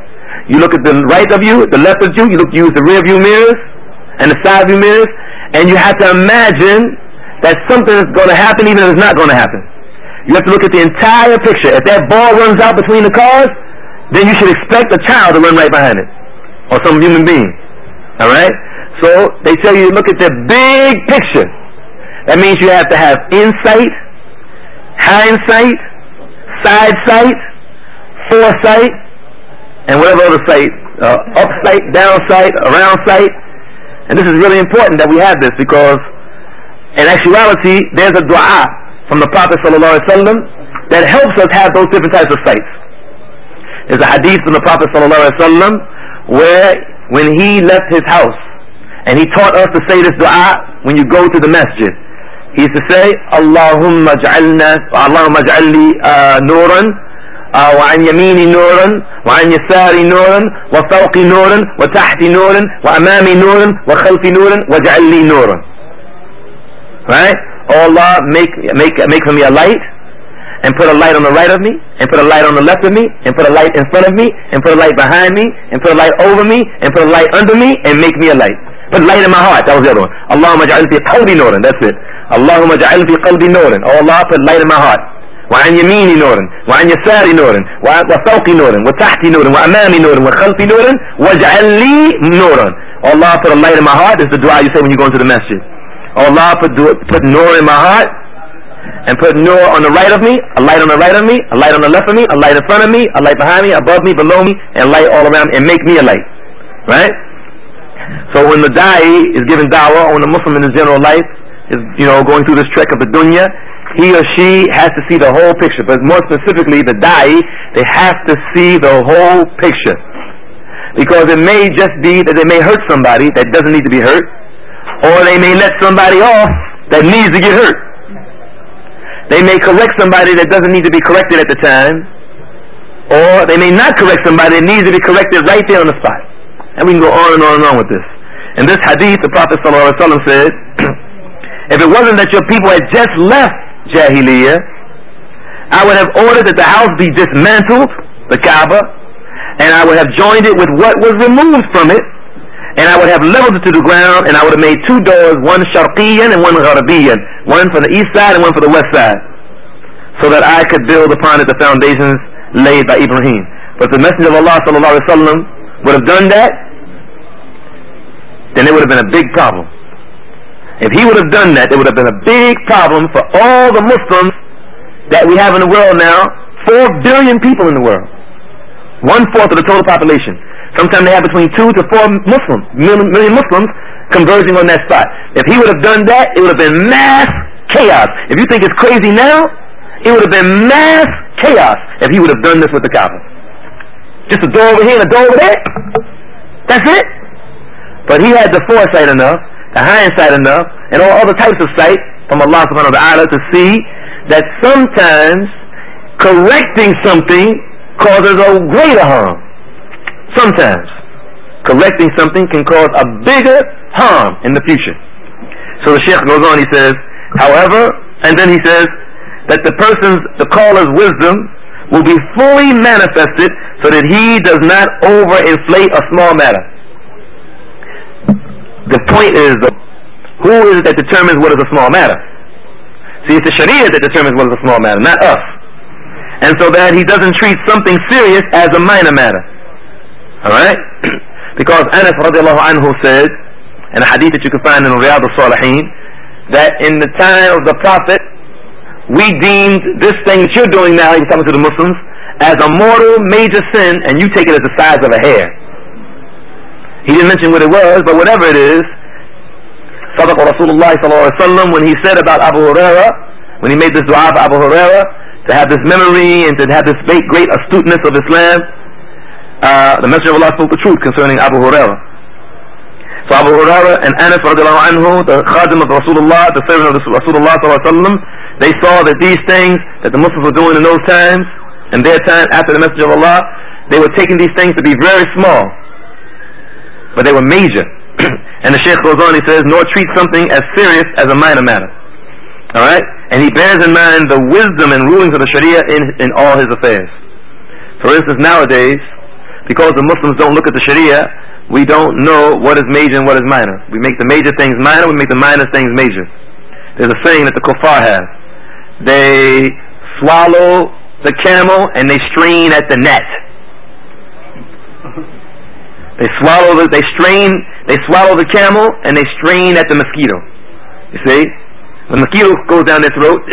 You look at the right of you, the left of you, use the rear view mirrors and the side view mirrors, and you have to imagine that something is going to happen even if it's not going to happen. You have to look at the entire picture. If that ball runs out between the cars, then you should expect a child to run right behind it, or some human being. Alright? So they tell you to look at the big picture. That means you have to have insight, hindsight, side sight, foresight, and whatever other sight, up sight, down sight, around sight. And this is really important that we have this, because in actuality there's a dua from the Prophet ﷺ that helps us have those different types of sights. There's a hadith from the Prophet ﷺ where when he left his house, and he taught us to say this dua when you go to the masjid. He used to say, Allahumma ja'alli nuran, wa an yamini nuran, wa an yasari nuran, wa fawqi nuran, wa tahti nuran, wa amami nuran, wa khalfi nuran, wa ja'alli nuran. Right? Oh Allah, make for me a light, and put a light on the right of me, and put a light on the left of me, and put a light in front of me, and put a light behind me, and put a light over me, and put a light under me, and make me a light. Put light in my heart. That was the other one. Allahumma ja'al fi qalbi nuran. That's it. Allahumma ja'al fi qalbi nuran. Oh Allah, put light in my heart. Wa an yamini nuran. Wa an yasari nuran. Wa fawqi nuran. Wa tahti nuran. Wa amami nuran. Wa khalfi nuran. Wa ja'al li nuran. Oh Allah, put a light in my heart. This is the dua you say when you go into the masjid. Oh Allah, put nur in my heart. And put nur on the right of me, a light on the right of me, a light on the left of me, a light in front of me, a light behind me, above me, below me, and light all around me, and make me a light. Right? So when the da'i is giving da'wah, or when the Muslim in his general life is, going through this trek of the dunya, he or she has to see the whole picture. But more specifically, the da'i, they have to see the whole picture. Because it may just be that they may hurt somebody that doesn't need to be hurt, or they may let somebody off that needs to get hurt. They may correct somebody that doesn't need to be corrected at the time, or they may not correct somebody that needs to be corrected right there on the spot. And we can go on and on and on with this. In this hadith, the Prophet ﷺ said, if it wasn't that your people had just left Jahiliyyah, I would have ordered that the house be dismantled, the Kaaba, and I would have joined it with what was removed from it, and I would have leveled it to the ground, and I would have made two doors, one sharqiyan and one gharabiyan, one for the east side and one for the west side, so that I could build upon it the foundations laid by Ibrahim. But the Messenger of Allah ﷺ would have done that, then it would have been a big problem. If he would have done that, it would have been a big problem for all the Muslims that we have in the world now. 4 billion people in the world, 1/4 of the total population. Sometimes they have between 2 to 4 million Muslims converging on that spot. If he would have done that, it would have been mass chaos. If you think it's crazy now, it would have been mass chaos if he would have done this with the Kaaba. Just a door over here and a door over there. That's it. But he had the foresight enough, the hindsight enough, and all other types of sight from Allah subhanahu wa ta'ala to see that sometimes correcting something causes a greater harm. Sometimes correcting something can cause a bigger harm in the future. So the Shaykh goes on, he says, however, and then he says that the caller's wisdom will be fully manifested so that he does not overinflate a small matter. The point is, who is it that determines what is a small matter? See, it's the Sharia that determines what is a small matter, not us. And so that he doesn't treat something serious as a minor matter. Alright? Because Anas radiallahu anhu said, in a hadith that you can find in Riyadh al-Salihin, that in the time of the Prophet, we deemed this thing that you're doing now, he was talking to the Muslims, as a mortal major sin, and you take it as the size of a hair. He didn't mention what it was, but whatever it is, Sadaq Rasulullah sallallahu alaihi wasallam, when he said about Abu Huraira, when he made this dua for Abu Huraira, to have this memory and to have this great astuteness of Islam, the Messenger of Allah spoke the truth concerning Abu Huraira. So Abu Huraira and Anas radiallahu anhu, the khadim of Rasulullah, the servant of Rasulullah sallallahu alaihi wasallam, they saw that these things that the Muslims were doing in those times, in their time after the Messenger of Allah, they were taking these things to be very small, but they were major. And the Shaykh goes on, he says, nor treat something as serious as a minor matter. Alright? And he bears in mind the wisdom and rulings of the Sharia in all his affairs. For instance, nowadays, because the Muslims don't look at the Sharia, we don't know what is major and what is minor. We make the major things minor, we make the minor things major. There's a saying that the kuffar have. They swallow the camel and they strain at the net. They swallow the camel and they strain at the mosquito. You see? When the mosquito goes down their throat,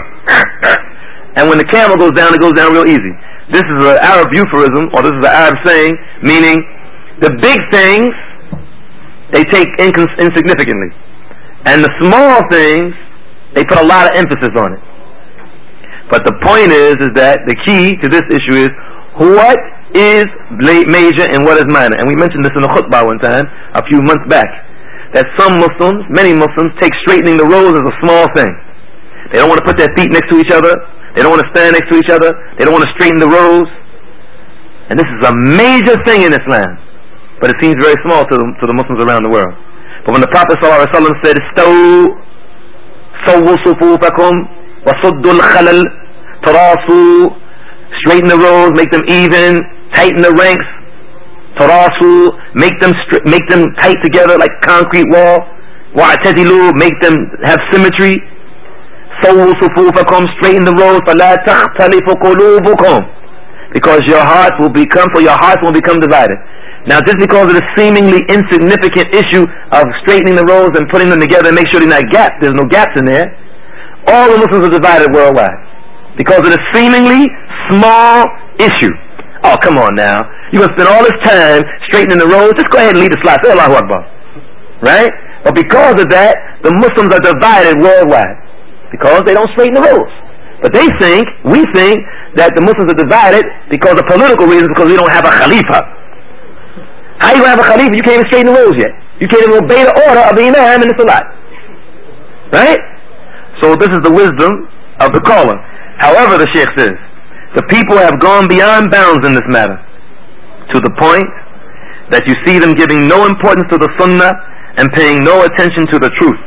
and when the camel goes down, it goes down real easy. This is an Arab euphemism, or this is an Arab saying, meaning the big things they take insignificantly, and the small things they put a lot of emphasis on it. But the point is that the key to this issue is what is major and what is minor. And we mentioned this in the khutbah one time, a few months back, that some Muslims, many Muslims, take straightening the rows as a small thing. They don't want to put their feet next to each other. They don't want to stand next to each other. They don't want to straighten the rows. And this is a major thing in Islam. But it seems very small to the Muslims around the world. But when the Prophet ﷺ said, "Istawu, sawwu sufufakum, wa suddu al-khalal, tarasu," straighten the rows, make them even, tighten the ranks, tarasu, make them tight together like concrete wall, wa'tadilu, make them have symmetry, sawwu sufufakum, straighten the rows, fala takhtalifu qulubukum, because your hearts will become divided. Now, just because of the seemingly insignificant issue of straightening the rows and putting them together and make sure there's no gaps in there, all the Muslims are divided worldwide because of the seemingly small issue. Oh, come on now. You're going to spend all this time straightening the rows, just go ahead and lead the slide. Say Allahu Akbar. Right? But because of that, the Muslims are divided worldwide because they don't straighten the rows. But we think that the Muslims are divided because of political reasons, because we don't have a Khalifa. How you have a Khalifa? You can't even straighten the rows yet. You can't even obey the order of the Imam in the Salat. Right? So this is the wisdom of the caller. However, the Sheikh says, the people have gone beyond bounds in this matter, to the point that you see them giving no importance to the Sunnah and paying no attention to the truth.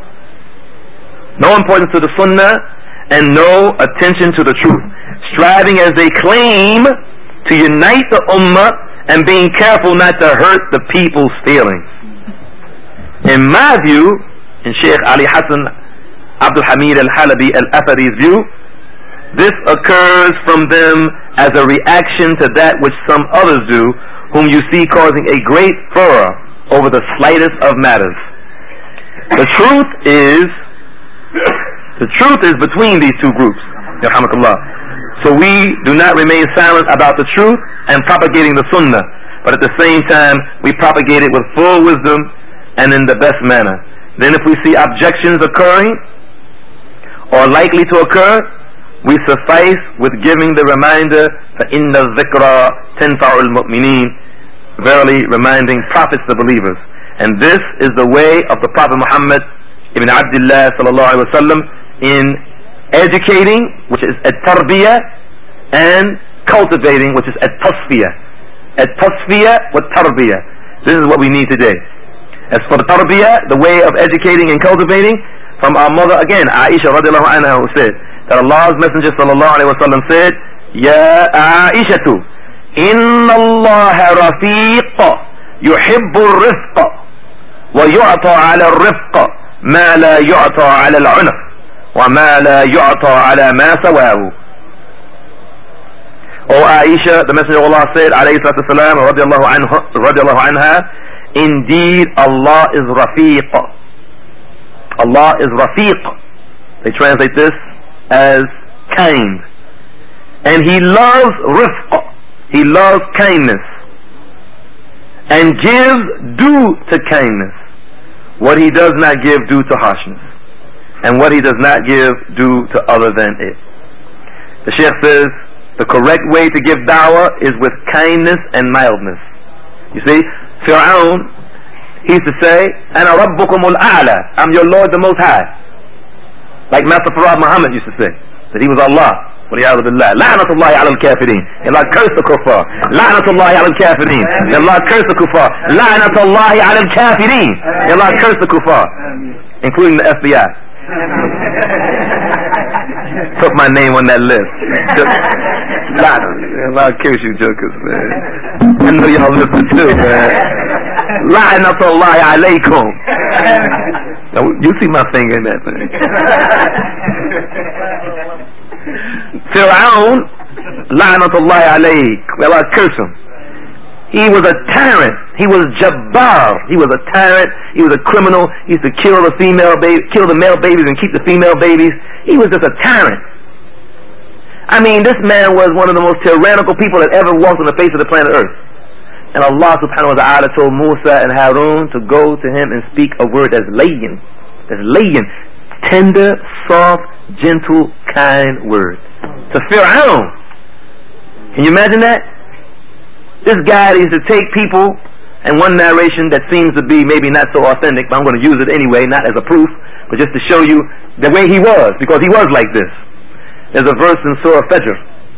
No importance to the Sunnah and no attention to the truth. Striving as they claim to unite the Ummah and being careful not to hurt the people's feelings. In my view, in Sheikh Ali Hassan Abdul Hamid Al-Halabi Al-Athari's view, this occurs from them as a reaction to that which some others do, whom you see causing a great furor over the slightest of matters. The truth is between these two groups. Yarhamakallah. So we do not remain silent about the truth and propagating the Sunnah, but at the same time we propagate it with full wisdom and in the best manner. Then if we see objections occurring or likely to occur, we suffice with giving the reminder, فَإِنَّ الذِّكْرَى تَنْفَعُ الْمُؤْمِنِينَ, verily reminding profits the believers. And this is the way of the Prophet Muhammad ibn Abdullah sallallahu alaihi wasallam in educating, which is at-tarbiyah, and cultivating, which is at-tasfiyah. At-tasfiyah with tarbiyah. This is what we need today. As for the tarbiyah, the way of educating and cultivating, from our mother again, Aisha radiallahu anha, who said that Allah's Messenger sallallahu alaihi wasallam said, "Ya Aishatu, inna Allah rafiq yuhibbu al-rifq wa yu'ta 'ala al-rifq ma la yu'ta 'ala al-'unf wa ma la yu'ta 'ala ma sawahu." O Aisha, the Messenger of Allah said, alayhi salatu wasalam, radiallahu anha, indeed Allah is Rafiq. Allah is Rafiq. They translate this as kind. And He loves Rifq. He loves kindness. And gives due to kindness what He does not give due to harshness. And what He does not give due to other than it. The Shaykh says, the correct way to give da'wah is with kindness and mildness. You see, Fir'aun, he used to say, "Ana rabbukumul a'la," I'm your Lord the Most High. Like Master Farad Muhammad used to say, that he was Allah. Waliyadu billah. La'natullahi ala al-kafirin. Allah curse the kuffar. La'natullahi ala al-kafirin. Allah curse the kuffar. La'natullahi ala al-kafirin. Allah curse the kuffar. Including the FBI. put my name on that list. I'll curse you jokers, man. I know y'all listen too, man. La'natullahi alaykum. You see my finger in that thing. Fir'aun, la'natullahi alayk. Well, I curse him. He was a tyrant. He was Jabbar. He was a tyrant. He was a criminal. He used to kill the male babies and keep the female babies. He was just a tyrant. I mean, this man was one of the most tyrannical people that ever walked on the face of the planet Earth. And Allah subhanahu wa ta'ala told Musa and Harun to go to him and speak a word that's layyin. That's layyin. Tender, soft, gentle, kind word. To Fir'aun. Can you imagine that? This guy used to take people, and one narration that seems to be maybe not so authentic, but I'm going to use it anyway, not as a proof, but just to show you the way he was, because he was like this. There's a verse in Surah Fajr,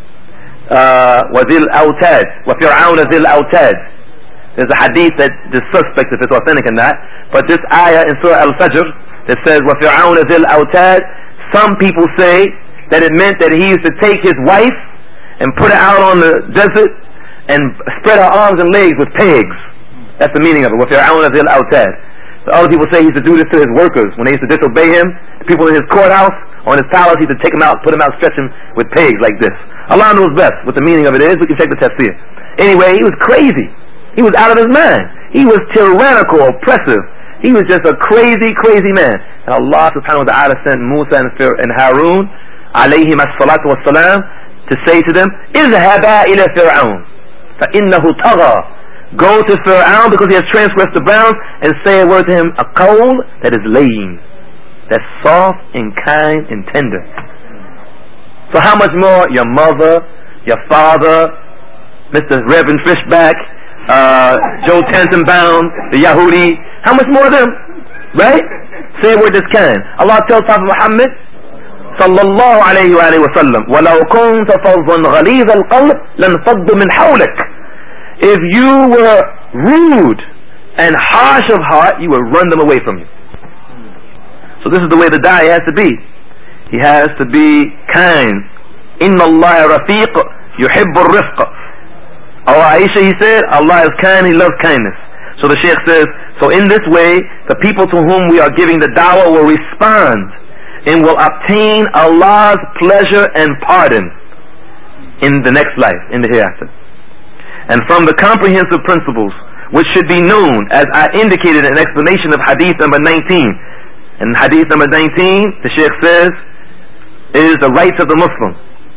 وَذِي الْأَوْتَادِ وَفِرْعَوْنَ ذِي الْأَوْتَادِ. There's a hadith that is suspect if it's authentic or not, but this ayah in Surah Al-Fajr that says وَفِرْعَوْنَ ذِي الْأَوْتَادِ, some people say that it meant that he used to take his wife and put her out on the desert and spread her arms and legs with pegs. That's the meaning of it. وَفِرْعَوْنَ ذِي الْأَوْتَادِ. So other people say he used to do this to his workers when they used to disobey him. The people in his courthouse or in his palace, he used to take them out, put them out, stretch them with pegs like this. Allah knows best what the meaning of it is. We can check the tafsir. Anyway, he was crazy. He was out of his mind. He was tyrannical, oppressive. He was just a crazy, crazy man. And Allah subhanahu wa ta'ala sent Musa and Harun alayhim as-salatu was-salam to say to them, اذهبا إلى فرعون فإنه طغى. Go to Fir'aun because he has transgressed the bounds, and say a word to him, a qawl that is layyin, that's soft and kind and tender. So how much more your mother, your father, Mr. Reverend Fishback, Joe Tantenbaum, the Yahudi, how much more of them, right? Say a word that's kind. Allah tells Prophet Muhammad sallallahu alayhi wa sallam, وَلَوْ كُنْتَ فَظًّا غَلِيظَ الْقَلْبِ لَانْفَضُّ مِنْ حَوْلِكَ. If you were rude and harsh of heart, you would run them away from you. So this is the way the da'i has to be. He has to be kind. Inna Allah rafiq yuhibbu rifq. Allah Aisha, he said, Allah is kind, he loves kindness. So the Shaykh says, so in this way, the people to whom we are giving the da'wah will respond and will obtain Allah's pleasure and pardon in the next life, in the hereafter. And from the comprehensive principles which should be known, as I indicated in an explanation of hadith number 19. In hadith number 19, the Shaykh says, is the rights of the Muslim.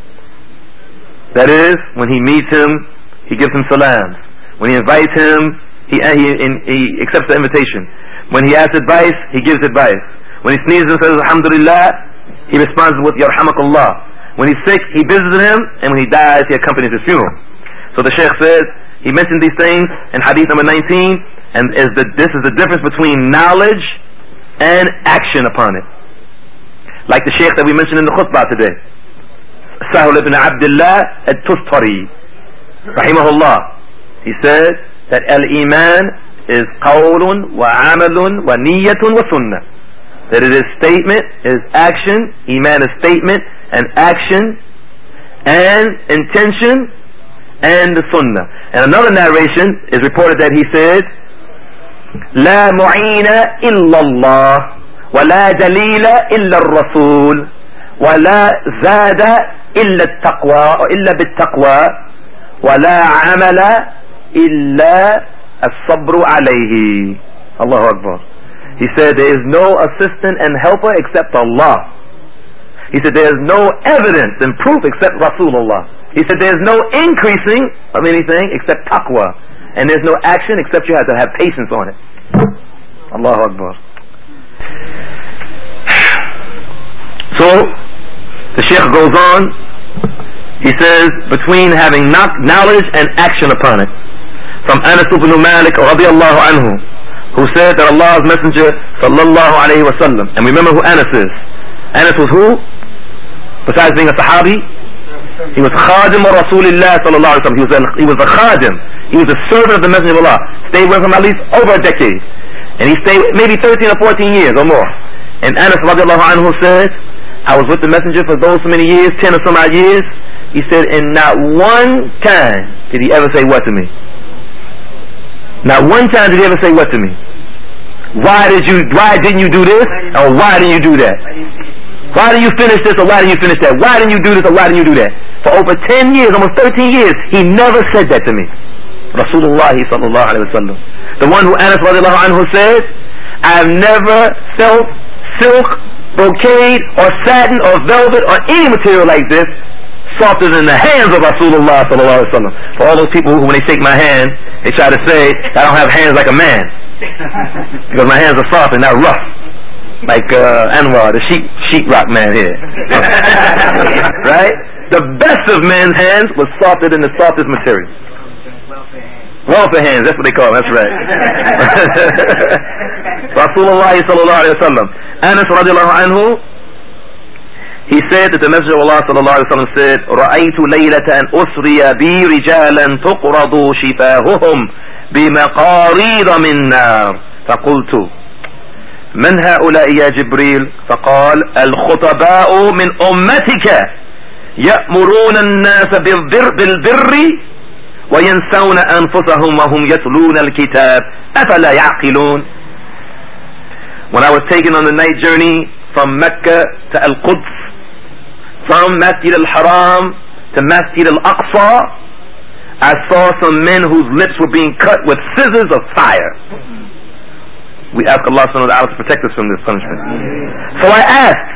That is, when he meets him, he gives him salams. When he invites him, he accepts the invitation. When he asks advice, he gives advice. When he sneezes and says alhamdulillah, he responds with yarhamakallah. When he's sick, he visits him, and when he dies, he accompanies his funeral. So the Shaykh says, he mentioned these things in hadith number 19, and this is the difference between knowledge and action upon it. Like the Shaykh that we mentioned in the khutbah today, Sahul ibn Abdullah al-Tustari, rahimahullah. He said that al-Iman is qawlun wa amalun wa niyyatun wa sunnah. That it is statement, is action. Iman is statement and action and intention and the sunnah. And another narration is reported that he said, لا معين إلا الله ولا دليل إلا الرسول ولا زاد إلا التقوى إلا بالتقوى ولا عمل إلا الصبر عليه. Allahu Akbar. He said there is no assistant and helper except Allah. He said there is no evidence and proof except Rasulullah. He said there's no increasing of anything except taqwa. And there's no action except you have to have patience on it. Allahu Akbar. So, the Shaykh goes on. He says, between having knowledge and action upon it. From Anas ibn Malik radiallahu anhu, who said that Allah's Messenger sallallahu alayhi wa sallam. And remember who Anas is. Anas was who? Besides being a Sahabi, he was Khadim of Rasulullah sallallahu alayhi wa sallam. He was a Khadim. He was a servant of the Messenger of Allah. Stayed with him at least over a decade. And he stayed maybe 13 or 14 years or more. And Anas radiallahu anhu said I was with the messenger for those so many years, 10 or some odd years. He said, and not one time did he ever say what to me. Not one time did he ever say what to me. Why didn't you do this? Or why didn't you do that? Why didn't you finish this or why didn't you finish that? Why didn't you do this or why didn't you do that? For over 10 years, almost 13 years, he never said that to me. Rasulullah sallallahu alayhi wa sallam. The one who Anas radiallahu anhu said, I've never felt silk, brocade, or satin, or velvet, or any material like this softer than the hands of Rasulullah sallallahu alayhi wa sallam. For all those people who, when they shake my hand, they try to say, I don't have hands like a man. Because my hands are soft and not rough. Like Anwar, the sheetrock man here. Right? The best of men's hands was softer than the softest material. Welfare hands, that's what they call them, that's right. Rasulullah sallallahu alayhi wa sallam. Anas radiallahu anhu, he said that the Messenger of Allah sallallahu alayhi wa sallam said, رَأَيْتُ لَيْلَةً أُسْرِيَ بِي رِجَالًا تُقْرَضُ شِفَاهُهُمْ بمقاريض من نار فقلت من هؤلاء يا جبريل فقال الخطباء من أمتك يأمرون الناس بالبر وينسون أنفسهم وهم يتلون الكتاب أفلا يعقلون. When I was taken on the night journey from Mecca to Al-Quds, from Masjid al-Haram to Masjid al-Aqsa, I saw some men whose lips were being cut with scissors of fire. We ask Allah subhanahu wa ta'ala to protect us from this punishment. So I asked,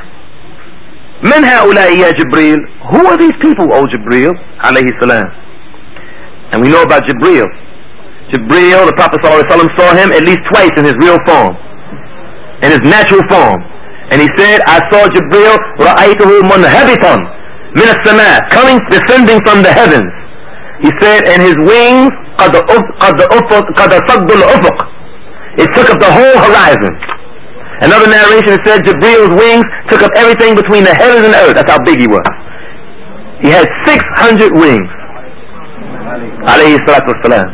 من هؤلاء يا جبريل? Who are these people, O Jibreel alayhi salam? And we know about Jibreel. Jibreel, the Prophet sallallahu alayhi wa sallam saw him at least twice in his real form, in his natural form. And he said, I saw Jibreel, رأيته منهبطا من السماء, descending from the heavens. He said, and his wings قد صد الأفق. It took up the whole horizon. Another narration said Jibreel's wings took up everything between the heavens and the earth. That's how big he was. He had 600 wings. Alayhi salatu wasalam.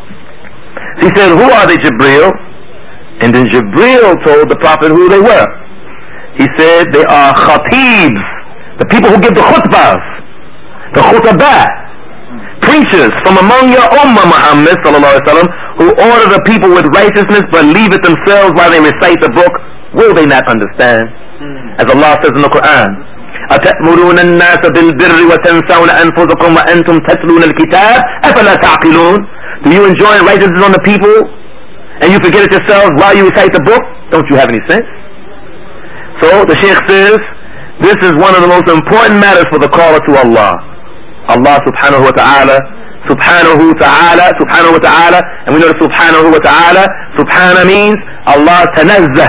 He said, who are they, Jibreel? And then Jibreel told the Prophet who they were. He said, they are khatibs, the people who give the khutbahs, the khutabah, preachers from among your ummah, Muhammad sallallahu alaihi wasallam, who order the people with righteousness but leave it themselves while they recite the book. Will they not understand? As Allah says in the Quran, أَتَأْمُرُونَ النَّاسَ بِالْبِرِّ وَتَنْسَوْنَ أَنفُسَكُمْ وَأَنْتُمْ تَتْلُونَ الْكِتَابَ أَفَلَا تَعْقِلُونَ. Do you enjoin righteousness on the people and you forget it yourselves while you recite the book? Don't you have any sense? So the Shaykh says, this is one of the most important matters for the caller to Allah. Allah subhanahu wa ta'ala, subhanahu ta'ala, subhanahu wa ta'ala, and we know that subhanahu wa ta'ala, subhana means Allah tanazzah,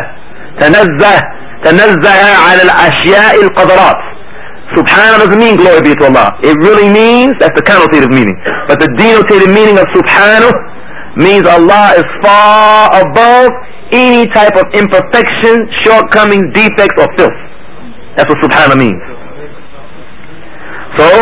ala al-ashya' al-qadarat. Subhana doesn't mean glory be to Allah. It really means, that's the connotative meaning, but the denotative meaning of subhanahu means Allah is far above any type of imperfection, shortcoming, defects, or filth. That's what subhana means. So,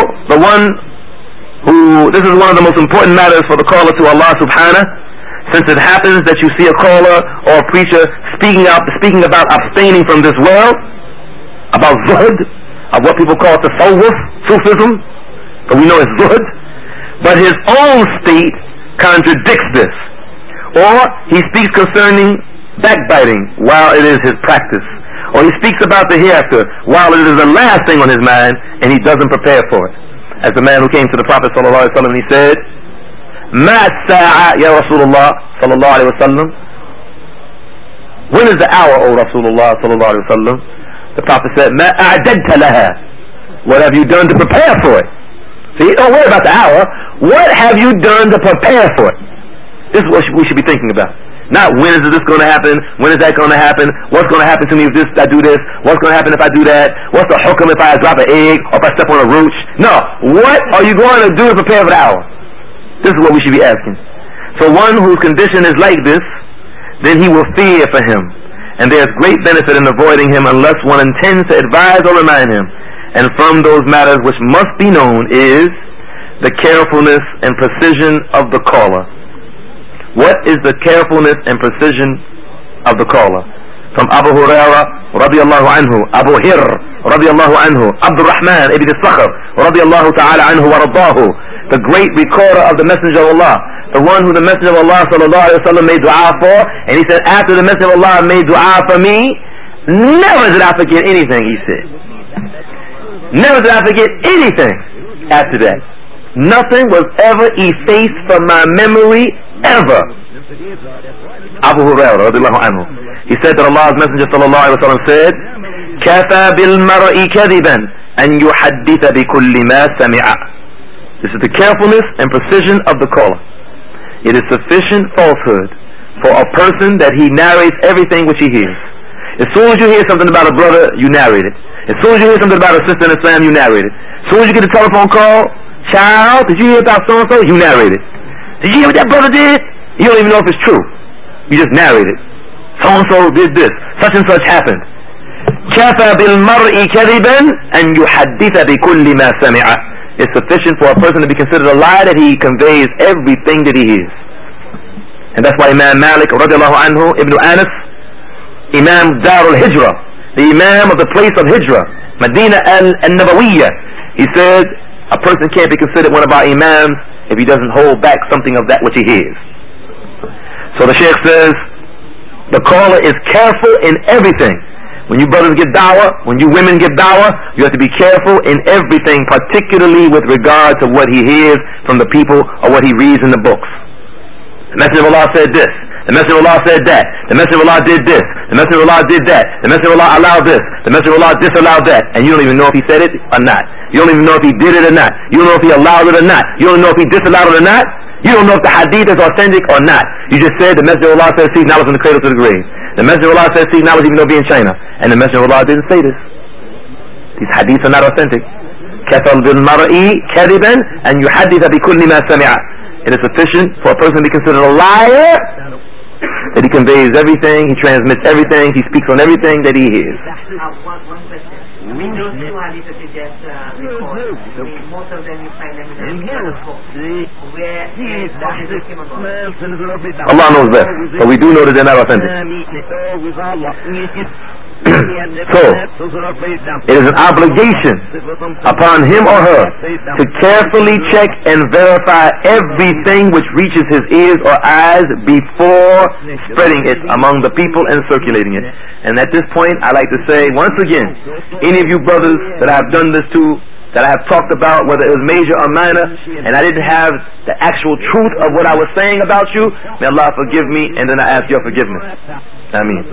this is one of the most important matters for the caller to Allah subhanahu, since it happens that you see a caller or a preacher speaking about abstaining from this world, about zuhd, of what people call tasawwuf, Sufism, but we know it's zuhd, but his own state contradicts this. Or he speaks concerning backbiting while it is his practice. Or he speaks about the hereafter while it is the last thing on his mind and he doesn't prepare for it. As the man who came to the Prophet sallallahu alaihi wasallam, he said, "Ma as-sa'a ya Rasulullah sallallahu alaihi wasallam." When is the hour, O Rasulullah sallallahu alaihi wasallam? The Prophet said, "Ma a'dadta laha." What have you done to prepare for it? See, don't worry about the hour. What have you done to prepare for it? This is what we should be thinking about. Not when is this going to happen, when is that going to happen, what's going to happen to me if I do this, what's going to happen if I do that, what's the hukam if I drop an egg or if I step on a roach. No, what are you going to do to prepare for the hour? This is what we should be asking. So one whose condition is like this, then he will fear for him. And there's great benefit in avoiding him unless one intends to advise or remind him. And from those matters which must be known is the carefulness and precision of the caller. What is the carefulness and precision of the caller? From Abu Hurairah radiallahu anhu, Abu Hir radiallahu anhu, Abdul Rahman ibn Sakhr radiallahu ta'ala anhu wa raddahu, the great recorder of the Messenger of Allah, the one who the Messenger of Allah sallallahu alayhi wa sallam made dua for, and he said, after the Messenger of Allah made dua for me, never did I forget anything, he said. Never did I forget anything after that. Nothing was ever effaced from my memory, ever. Abu Hurairah radiallahu anhu, he said that Allah's Messenger sallallahu alayhi wa sallam said, كَفَى بِالْمَرْءِ كَذِبًا أَنْ يُحَدِّثَ بِكُلِّ مَا سَمِعَ. This is the carefulness and precision of the caller. It is sufficient falsehood for a person that he narrates everything which he hears. As soon as you hear something about a brother, you narrate it. As soon as you hear something about a sister in Islam, you narrate it. As soon as you get a telephone call, child, did you hear about so-and-so? You narrate it. Did you hear what that brother did? You don't even know if it's true. You just narrate it. So-and-so did this. Such and such happened. كَفَى بِالْمَرْءِ كَذِبًا أَنْ يُحَدِّثَ بِكُلِّ مَا سَمِعَ. It's sufficient for a person to be considered a liar that he conveys everything that he hears. And that's why Imam Malik radiallahu anhu, Ibn Anas, Imam Dar al-Hijrah, the Imam of the place of Hijrah, Medina al-Nabawiyya, he said a person can't be considered one of our Imams if he doesn't hold back something of that which he hears. So the Shaykh says the caller is careful in everything. When you brothers get dawah, when you women get dawah, you have to be careful in everything, particularly with regard to what he hears from the people or what he reads in the books. The Messenger of Allah said this. The Messenger of Allah said that. The Messenger of Allah did this. The Messenger of Allah did that. The Messenger of Allah allowed this. The Messenger of Allah disallowed that. And you don't even know if he said it or not. You don't even know if he did it or not. You don't know if he allowed it or not. You don't know if he disallowed it or not. You don't know if the hadith is authentic or not. You just said the Messenger of Allah said sees knowledge from the cradle to the grave. The Messenger of Allah said sees knowledge even though he in China. And the Messenger of Allah didn't say this. These hadiths are not authentic. كَفَى بِالْمَرْءِ كَذِبًا أَنْ يُحَدِّثَ بِكُلِّ مَا سَمِعَ. It is sufficient for a person to be considered a liar that he conveys everything, he transmits everything, he speaks on everything that he hears. One question. I mean, those two hadiths that you just recorded, I mean, most of them you find them in the book. Where did they come about? Allah knows best, but we do know that they're not authentic. So, it is an obligation upon him or her to carefully check and verify everything which reaches his ears or eyes before spreading it among the people and circulating it. And at this point, I like to say once again, any of you brothers that I have done this to, that I have talked about, whether it was major or minor, and I didn't have the actual truth of what I was saying about you, may Allah forgive me, and then I ask your forgiveness. Ameen.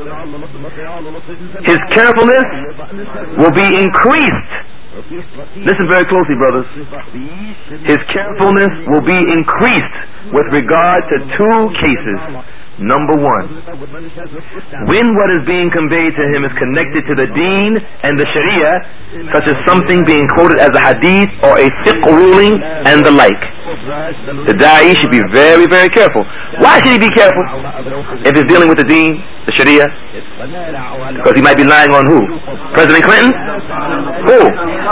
His carefulness will be increased. Listen very closely, brothers. His carefulness will be increased with regard to two cases. Number one, when what is being conveyed to him is connected to the deen and the sharia, such as something being quoted as a hadith or a fiqh ruling and the like. The da'i should be very, very careful. Why should he be careful? If he's dealing with the deen, the sharia? Because he might be lying on who? President Clinton? Who?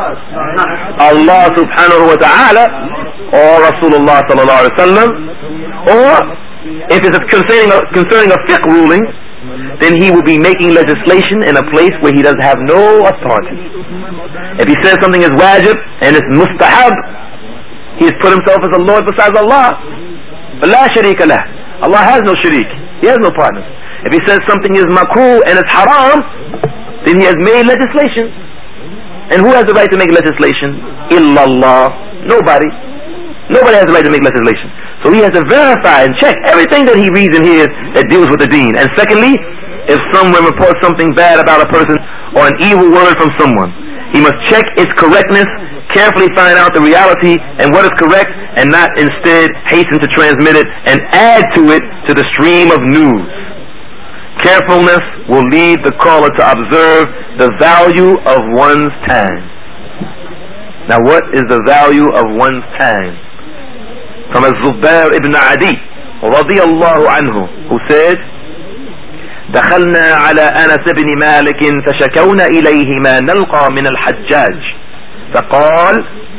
Allah subhanahu wa ta'ala or Rasulullah sallallahu alaihi wasallam, or if it's concerning a fiqh ruling, then he will be making legislation in a place where he doesn't have no authority. If he says something is wajib and it's mustahab, he has put himself as a Lord besides Allah. But la sharika lah. Allah has no sharik. He has no partners. If he says something is makruh and it's haram, then he has made legislation. And who has the right to make legislation? Illallah. Nobody. Nobody has the right to make legislation. So he has to verify and check everything that he reads and hears that deals with the deen. And secondly, if someone reports something bad about a person or an evil word from someone, he must check its correctness, carefully find out the reality and what is correct, and not instead hasten to transmit it and add to it to the stream of news. Carefulness will lead the caller to observe the value of one's time. Now, what is the value of one's time? From Az-Zubair ibn Adi radiyallahu anhu, who said, دخلنا على أنس بن مالك فشكونا إليه ما نلقى من الحجاج فقال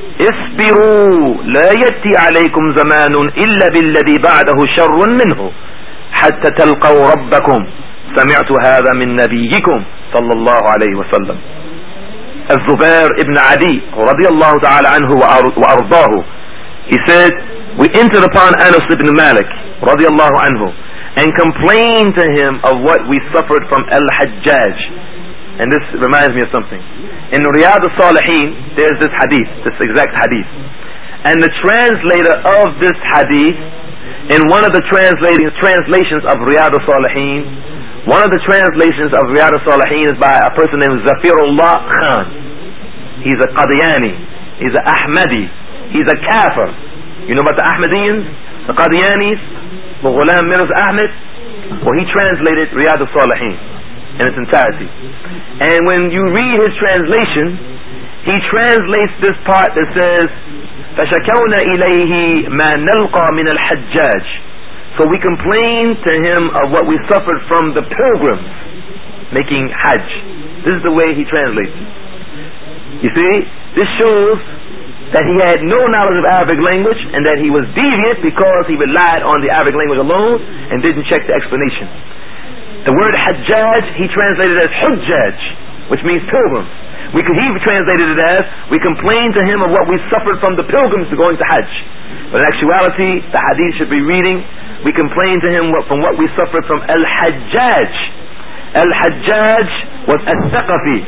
اصبروا لا يأتي عليكم زمان إلا بالذي بعده شر منه حتى تلقوا ربكم سمعت هذا من نبيكم صلى الله عليه وسلم. Zubair ibn Adi radiyallahu ta'ala anhu wa ardahu. He said, we entered upon Anas ibn Malik radiyallahu anhu and complained to him of what we suffered from Al-Hajjaj. And this reminds me of something. In Riyadh al-Salihin, there's this hadith, this exact hadith. And the translator of this hadith, in one of the translations of Riyadh al-Salihin, one of the translations of Riyadh al-Salihin is by a person named Zafirullah Khan. He's a Qadiani, he's a Ahmadi, he's a Kafir. You know about the Ahmadiyans, the Qadianis, the Ghulam Mirza Ahmed? Well, he translated Riyadh al-Salihin in its entirety. And when you read his translation, he translates this part that says, فَشَكَوْنَا إِلَيْهِ مَا نَلْقَى مِنَ الْحَجَّاجِ. So we complained to him of what we suffered from the pilgrims making Hajj. This is the way he translates it. You see, this shows that he had no knowledge of Arabic language and that he was deviant because he relied on the Arabic language alone and didn't check the explanation. The word Hajjaj he translated as Hujjaj, which means pilgrims. He translated it as, we complained to him of what we suffered from the pilgrims going to Hajj. But in actuality, the hadith should be reading, we complained to him from what we suffered from Al-Hajjaj. Al-Hajjaj was Al-Thaqafi,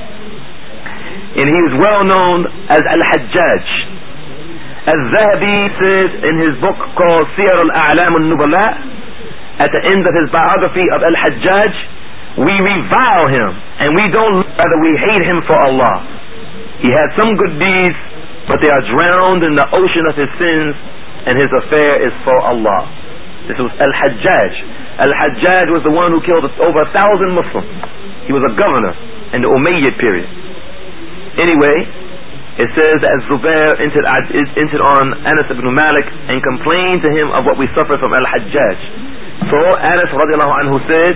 and he is well known as Al-Hajjaj. Al-Zahabi said in his book called Siyar al-A'lam al-Nubala, at the end of his biography of Al-Hajjaj, we revile him, and we don't, rather we hate him for Allah. He had some good deeds, but they are drowned in the ocean of his sins, and his affair is for Allah. This was Al-Hajjaj. Al-Hajjaj was the one who killed over 1,000 Muslims. He was a governor in the Umayyad period. Anyway, it says that Zubair entered on Anas ibn Malik and complained to him of what we suffered from Al-Hajjaj. So Anas radiallahu anhu said,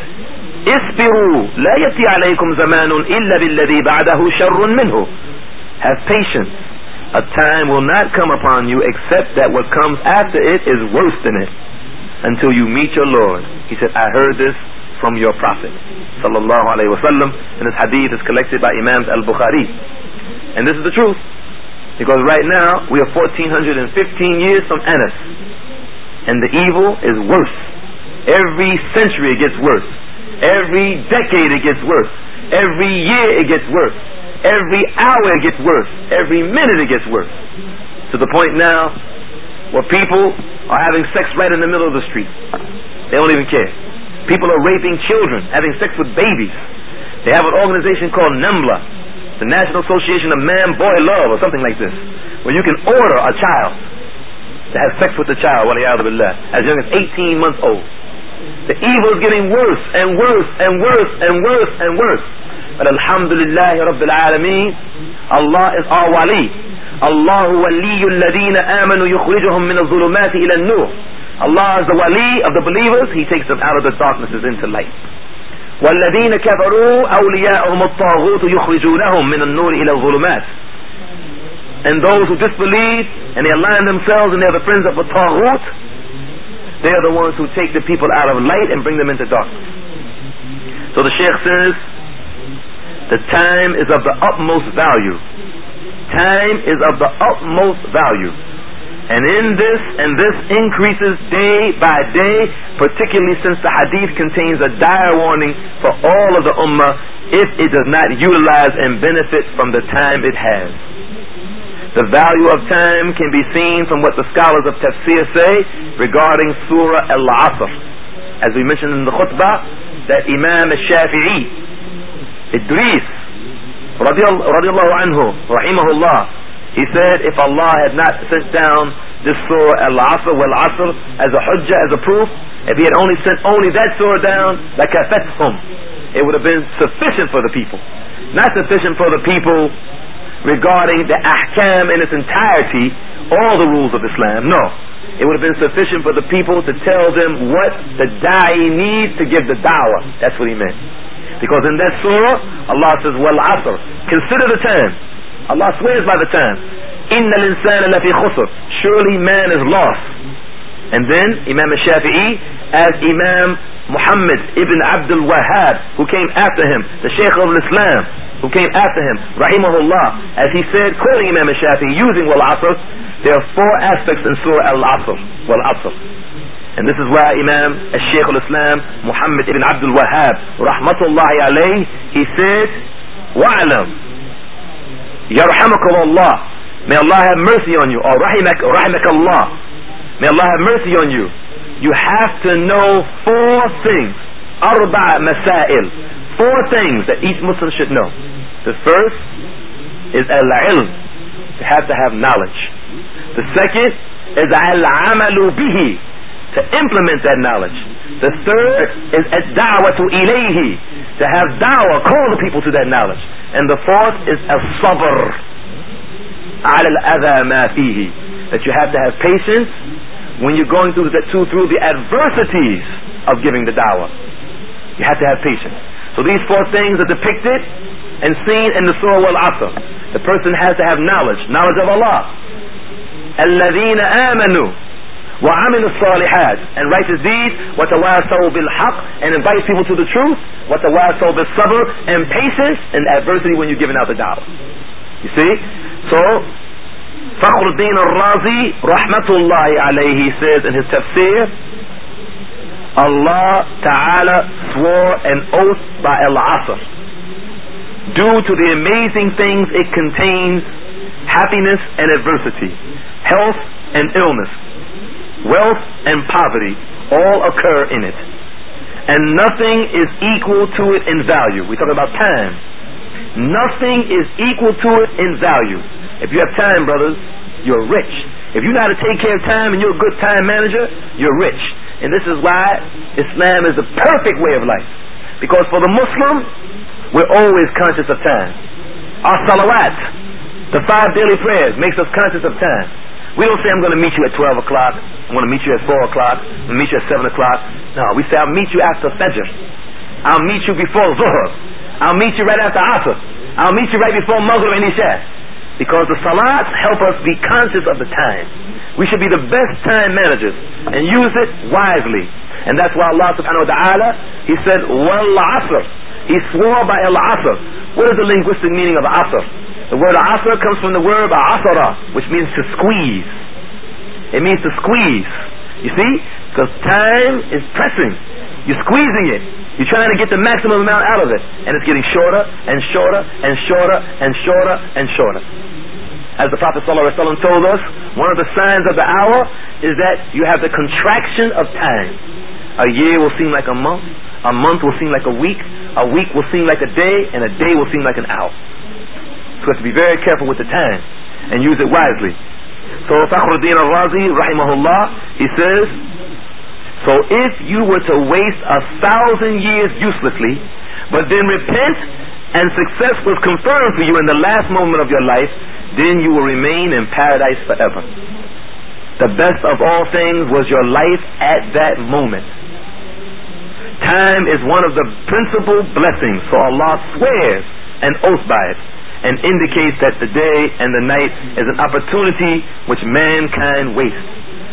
Isbiru la yati alaykum zamanun illa billadhi ba'dahu sharrun minhu. Have patience. A time will not come upon you except that what comes after it is worse than it, until you meet your Lord. He said, I heard this from your Prophet sallallahu alayhi wa sallam, and this hadith is collected by Imam al-Bukhari. And this is the truth, because right now we are 1415 years from Anas, and the evil is worse. Every century it gets worse. Every decade it gets worse. Every year it gets worse. Every hour it gets worse. Every minute it gets worse. To the point now where people are having sex right in the middle of the street. They don't even care. People are raping children, having sex with babies. They have an organization called NAMBLA, the National Association of Man-Boy Love, or something like this, where you can order a child to have sex with the child, waliyadu billah, as young as 18 months old. The evil is getting worse and worse and worse and worse and worse. But alhamdulillah rabbil alameen, Allah is our wali. Allahu waliyul ladina amanu yukhrijuhum min adh-dhulumati ila an-nur. Allah is the wali of the believers. He takes them out of the darknesses into light. وَالَّذِينَ كَفَرُوا أَوْلِيَاءُهُمُ الطَّاغُوتُ يُخْرِجُونَهُم مِّنَ النُّورِ إِلَى الظُّلُمَاتِ. And those who disbelieve and they align themselves and they're the friends of the Taghut, they are the ones who take the people out of light and bring them into darkness. So the Shaykh says, the time is of the utmost value. Time is of the utmost value. And this increases day by day, particularly since the hadith contains a dire warning for all of the ummah if it does not utilize and benefit from the time it has. The value of time can be seen from what the scholars of tafsir say regarding Surah Al-Asr. As we mentioned in the khutbah, that Imam al-Shafi'i, Idris, radiallahu anhu, rahimahullah, he said, if Allah had not sent down this Surah Al-Asr wal-Asr as a hujjah, as a proof, if he had only sent only that surah down, lakafathum, it would have been sufficient for the people. Not sufficient for the people regarding the ahkam in its entirety, all the rules of Islam. No. It would have been sufficient for the people to tell them what the da'i needs to give the da'wah. That's what he meant. Because in that surah, Allah says, wal asr, consider the time. Allah swears by the time. Inna al-insana lafi khusr. Surely man is lost. And then Imam al-Shafi'i, as Imam Muhammad ibn Abdul Wahhab, who came after him, the Shaykh of Islam, who came after him, rahimahullah, as he said, quoting Imam al-Shafi'i, using wal asr, there are 4 aspects in Surah al-Asr, wal asr. And this is why Imam al-Shaykh al-Islam, Muhammad ibn Abdul Wahhab, rahmatullahi alayh, he said, wa'alam, yarhamakallah, may Allah have mercy on you, or rahimakallah, may Allah have mercy on you. You have to know 4 things. Arba' masail. 4 things that each Muslim should know. The first is al-ilm. You have to have knowledge. The second is al-amalu bihi. To implement that knowledge. The third is ad-da'watu ilayhi. To have da'wah, call the people to that knowledge. And the fourth is as-sabr. Ala al-adha ma fihi. That you have to have patience when you're going through the adversities of giving the da'wah. You have to have patience. So these 4 things are depicted and seen in the Surah Al-Asr. The person has to have knowledge of Allah. الَّذِينَ آمَنُوا وَعَمِلُوا الصَّالِحَاتِ, and righteous deeds, وَتَوَاسَوْا بِالْحَقِّ, and invite people to the truth, وَتَوَاسَوْا بِالصَّبْرِ, and patience in adversity when you're giving out the da'wah. You see? So Fakhruddin al-Razi, rahmatullahi alayhi, says in his tafsir, Allah Ta'ala swore an oath by Al-Asr due to the amazing things it contains: happiness and adversity, health and illness, wealth and poverty, all occur in it, and nothing is equal to it in value. We talk about time. Nothing is equal to it in value. If you have time, brothers, you're rich. If you know how to take care of time and you're a good time manager, you're rich. And this is why Islam is the perfect way of life. Because for the Muslim, we're always conscious of time. Our salawat, the 5 daily prayers, makes us conscious of time. We don't say, I'm going to meet you at 12 o'clock, I'm going to meet you at 4 o'clock, I'm going to meet you at 7 o'clock. No, we say, I'll meet you after Fajr. I'll meet you before Zuhr. I'll meet you right after Asr. I'll meet you right before Maghrib and Isha. Because the salats help us be conscious of the time. We should be the best time managers and use it wisely. And that's why Allah subhanahu wa ta'ala, He said, wal asr. He swore by al-asr. What is the linguistic meaning of asr? The word asr comes from the word asara, which means to squeeze. It means to squeeze. You see? Because time is pressing. You're squeezing it. You're trying to get the maximum amount out of it. And it's getting shorter and shorter and shorter and shorter and shorter. As the Prophet ﷺ told us, one of the signs of the hour is that you have the contraction of time. A year will seem like a month will seem like a week will seem like a day, and a day will seem like an hour. So we have to be very careful with the time and use it wisely. So Fakhruddin al-Razi, rahimahullah, he says, so if you were to waste 1,000 years uselessly, but then repent and success was confirmed for you in the last moment of your life, then you will remain in paradise forever. The best of all things was your life at that moment. Time is one of the principal blessings, so Allah swears an oath by it and indicates that the day and the night is an opportunity which mankind wastes.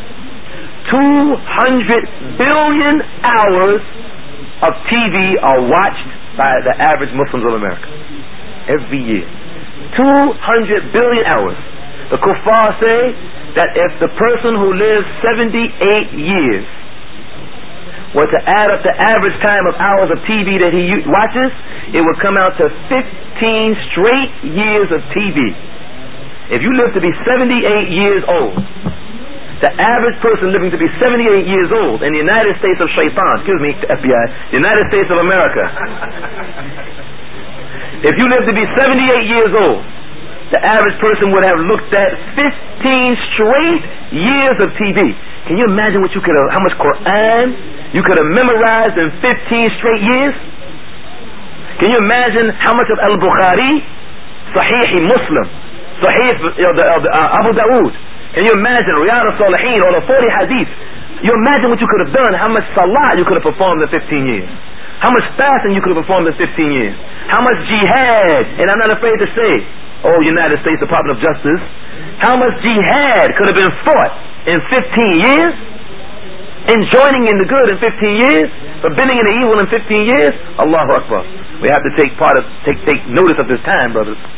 200 billion hours of TV are watched by the average Muslims of America every year. 200 billion hours. The kuffar say that if the person who lives 78 years were to add up the average time of hours of TV that he watches, it would come out to 15 straight years of TV. If you live to be 78 years old, the average person living to be 78 years old in the United States of Shaitan, excuse me, FBI, the United States of America, if you live to be 78 years old, the average person would have looked at 15 straight years of TV. Can you imagine how much Quran you could have memorized in 15 straight years? Can you imagine how much of Al-Bukhari, Sahih Muslim, Sahih Abu Dawood? Can you imagine Riyad al-Salihin or the 40 hadith? You imagine what you could have done, how much salah you could have performed in 15 years. How much fasting you could have performed in 15 years. How much jihad, and I'm not afraid to say, United States Department of Justice, how much jihad could have been fought in 15 years? In joining in the good in 15 years? Forbidding in the evil in 15 years? Allahu Akbar. We have to take notice of this time, brothers.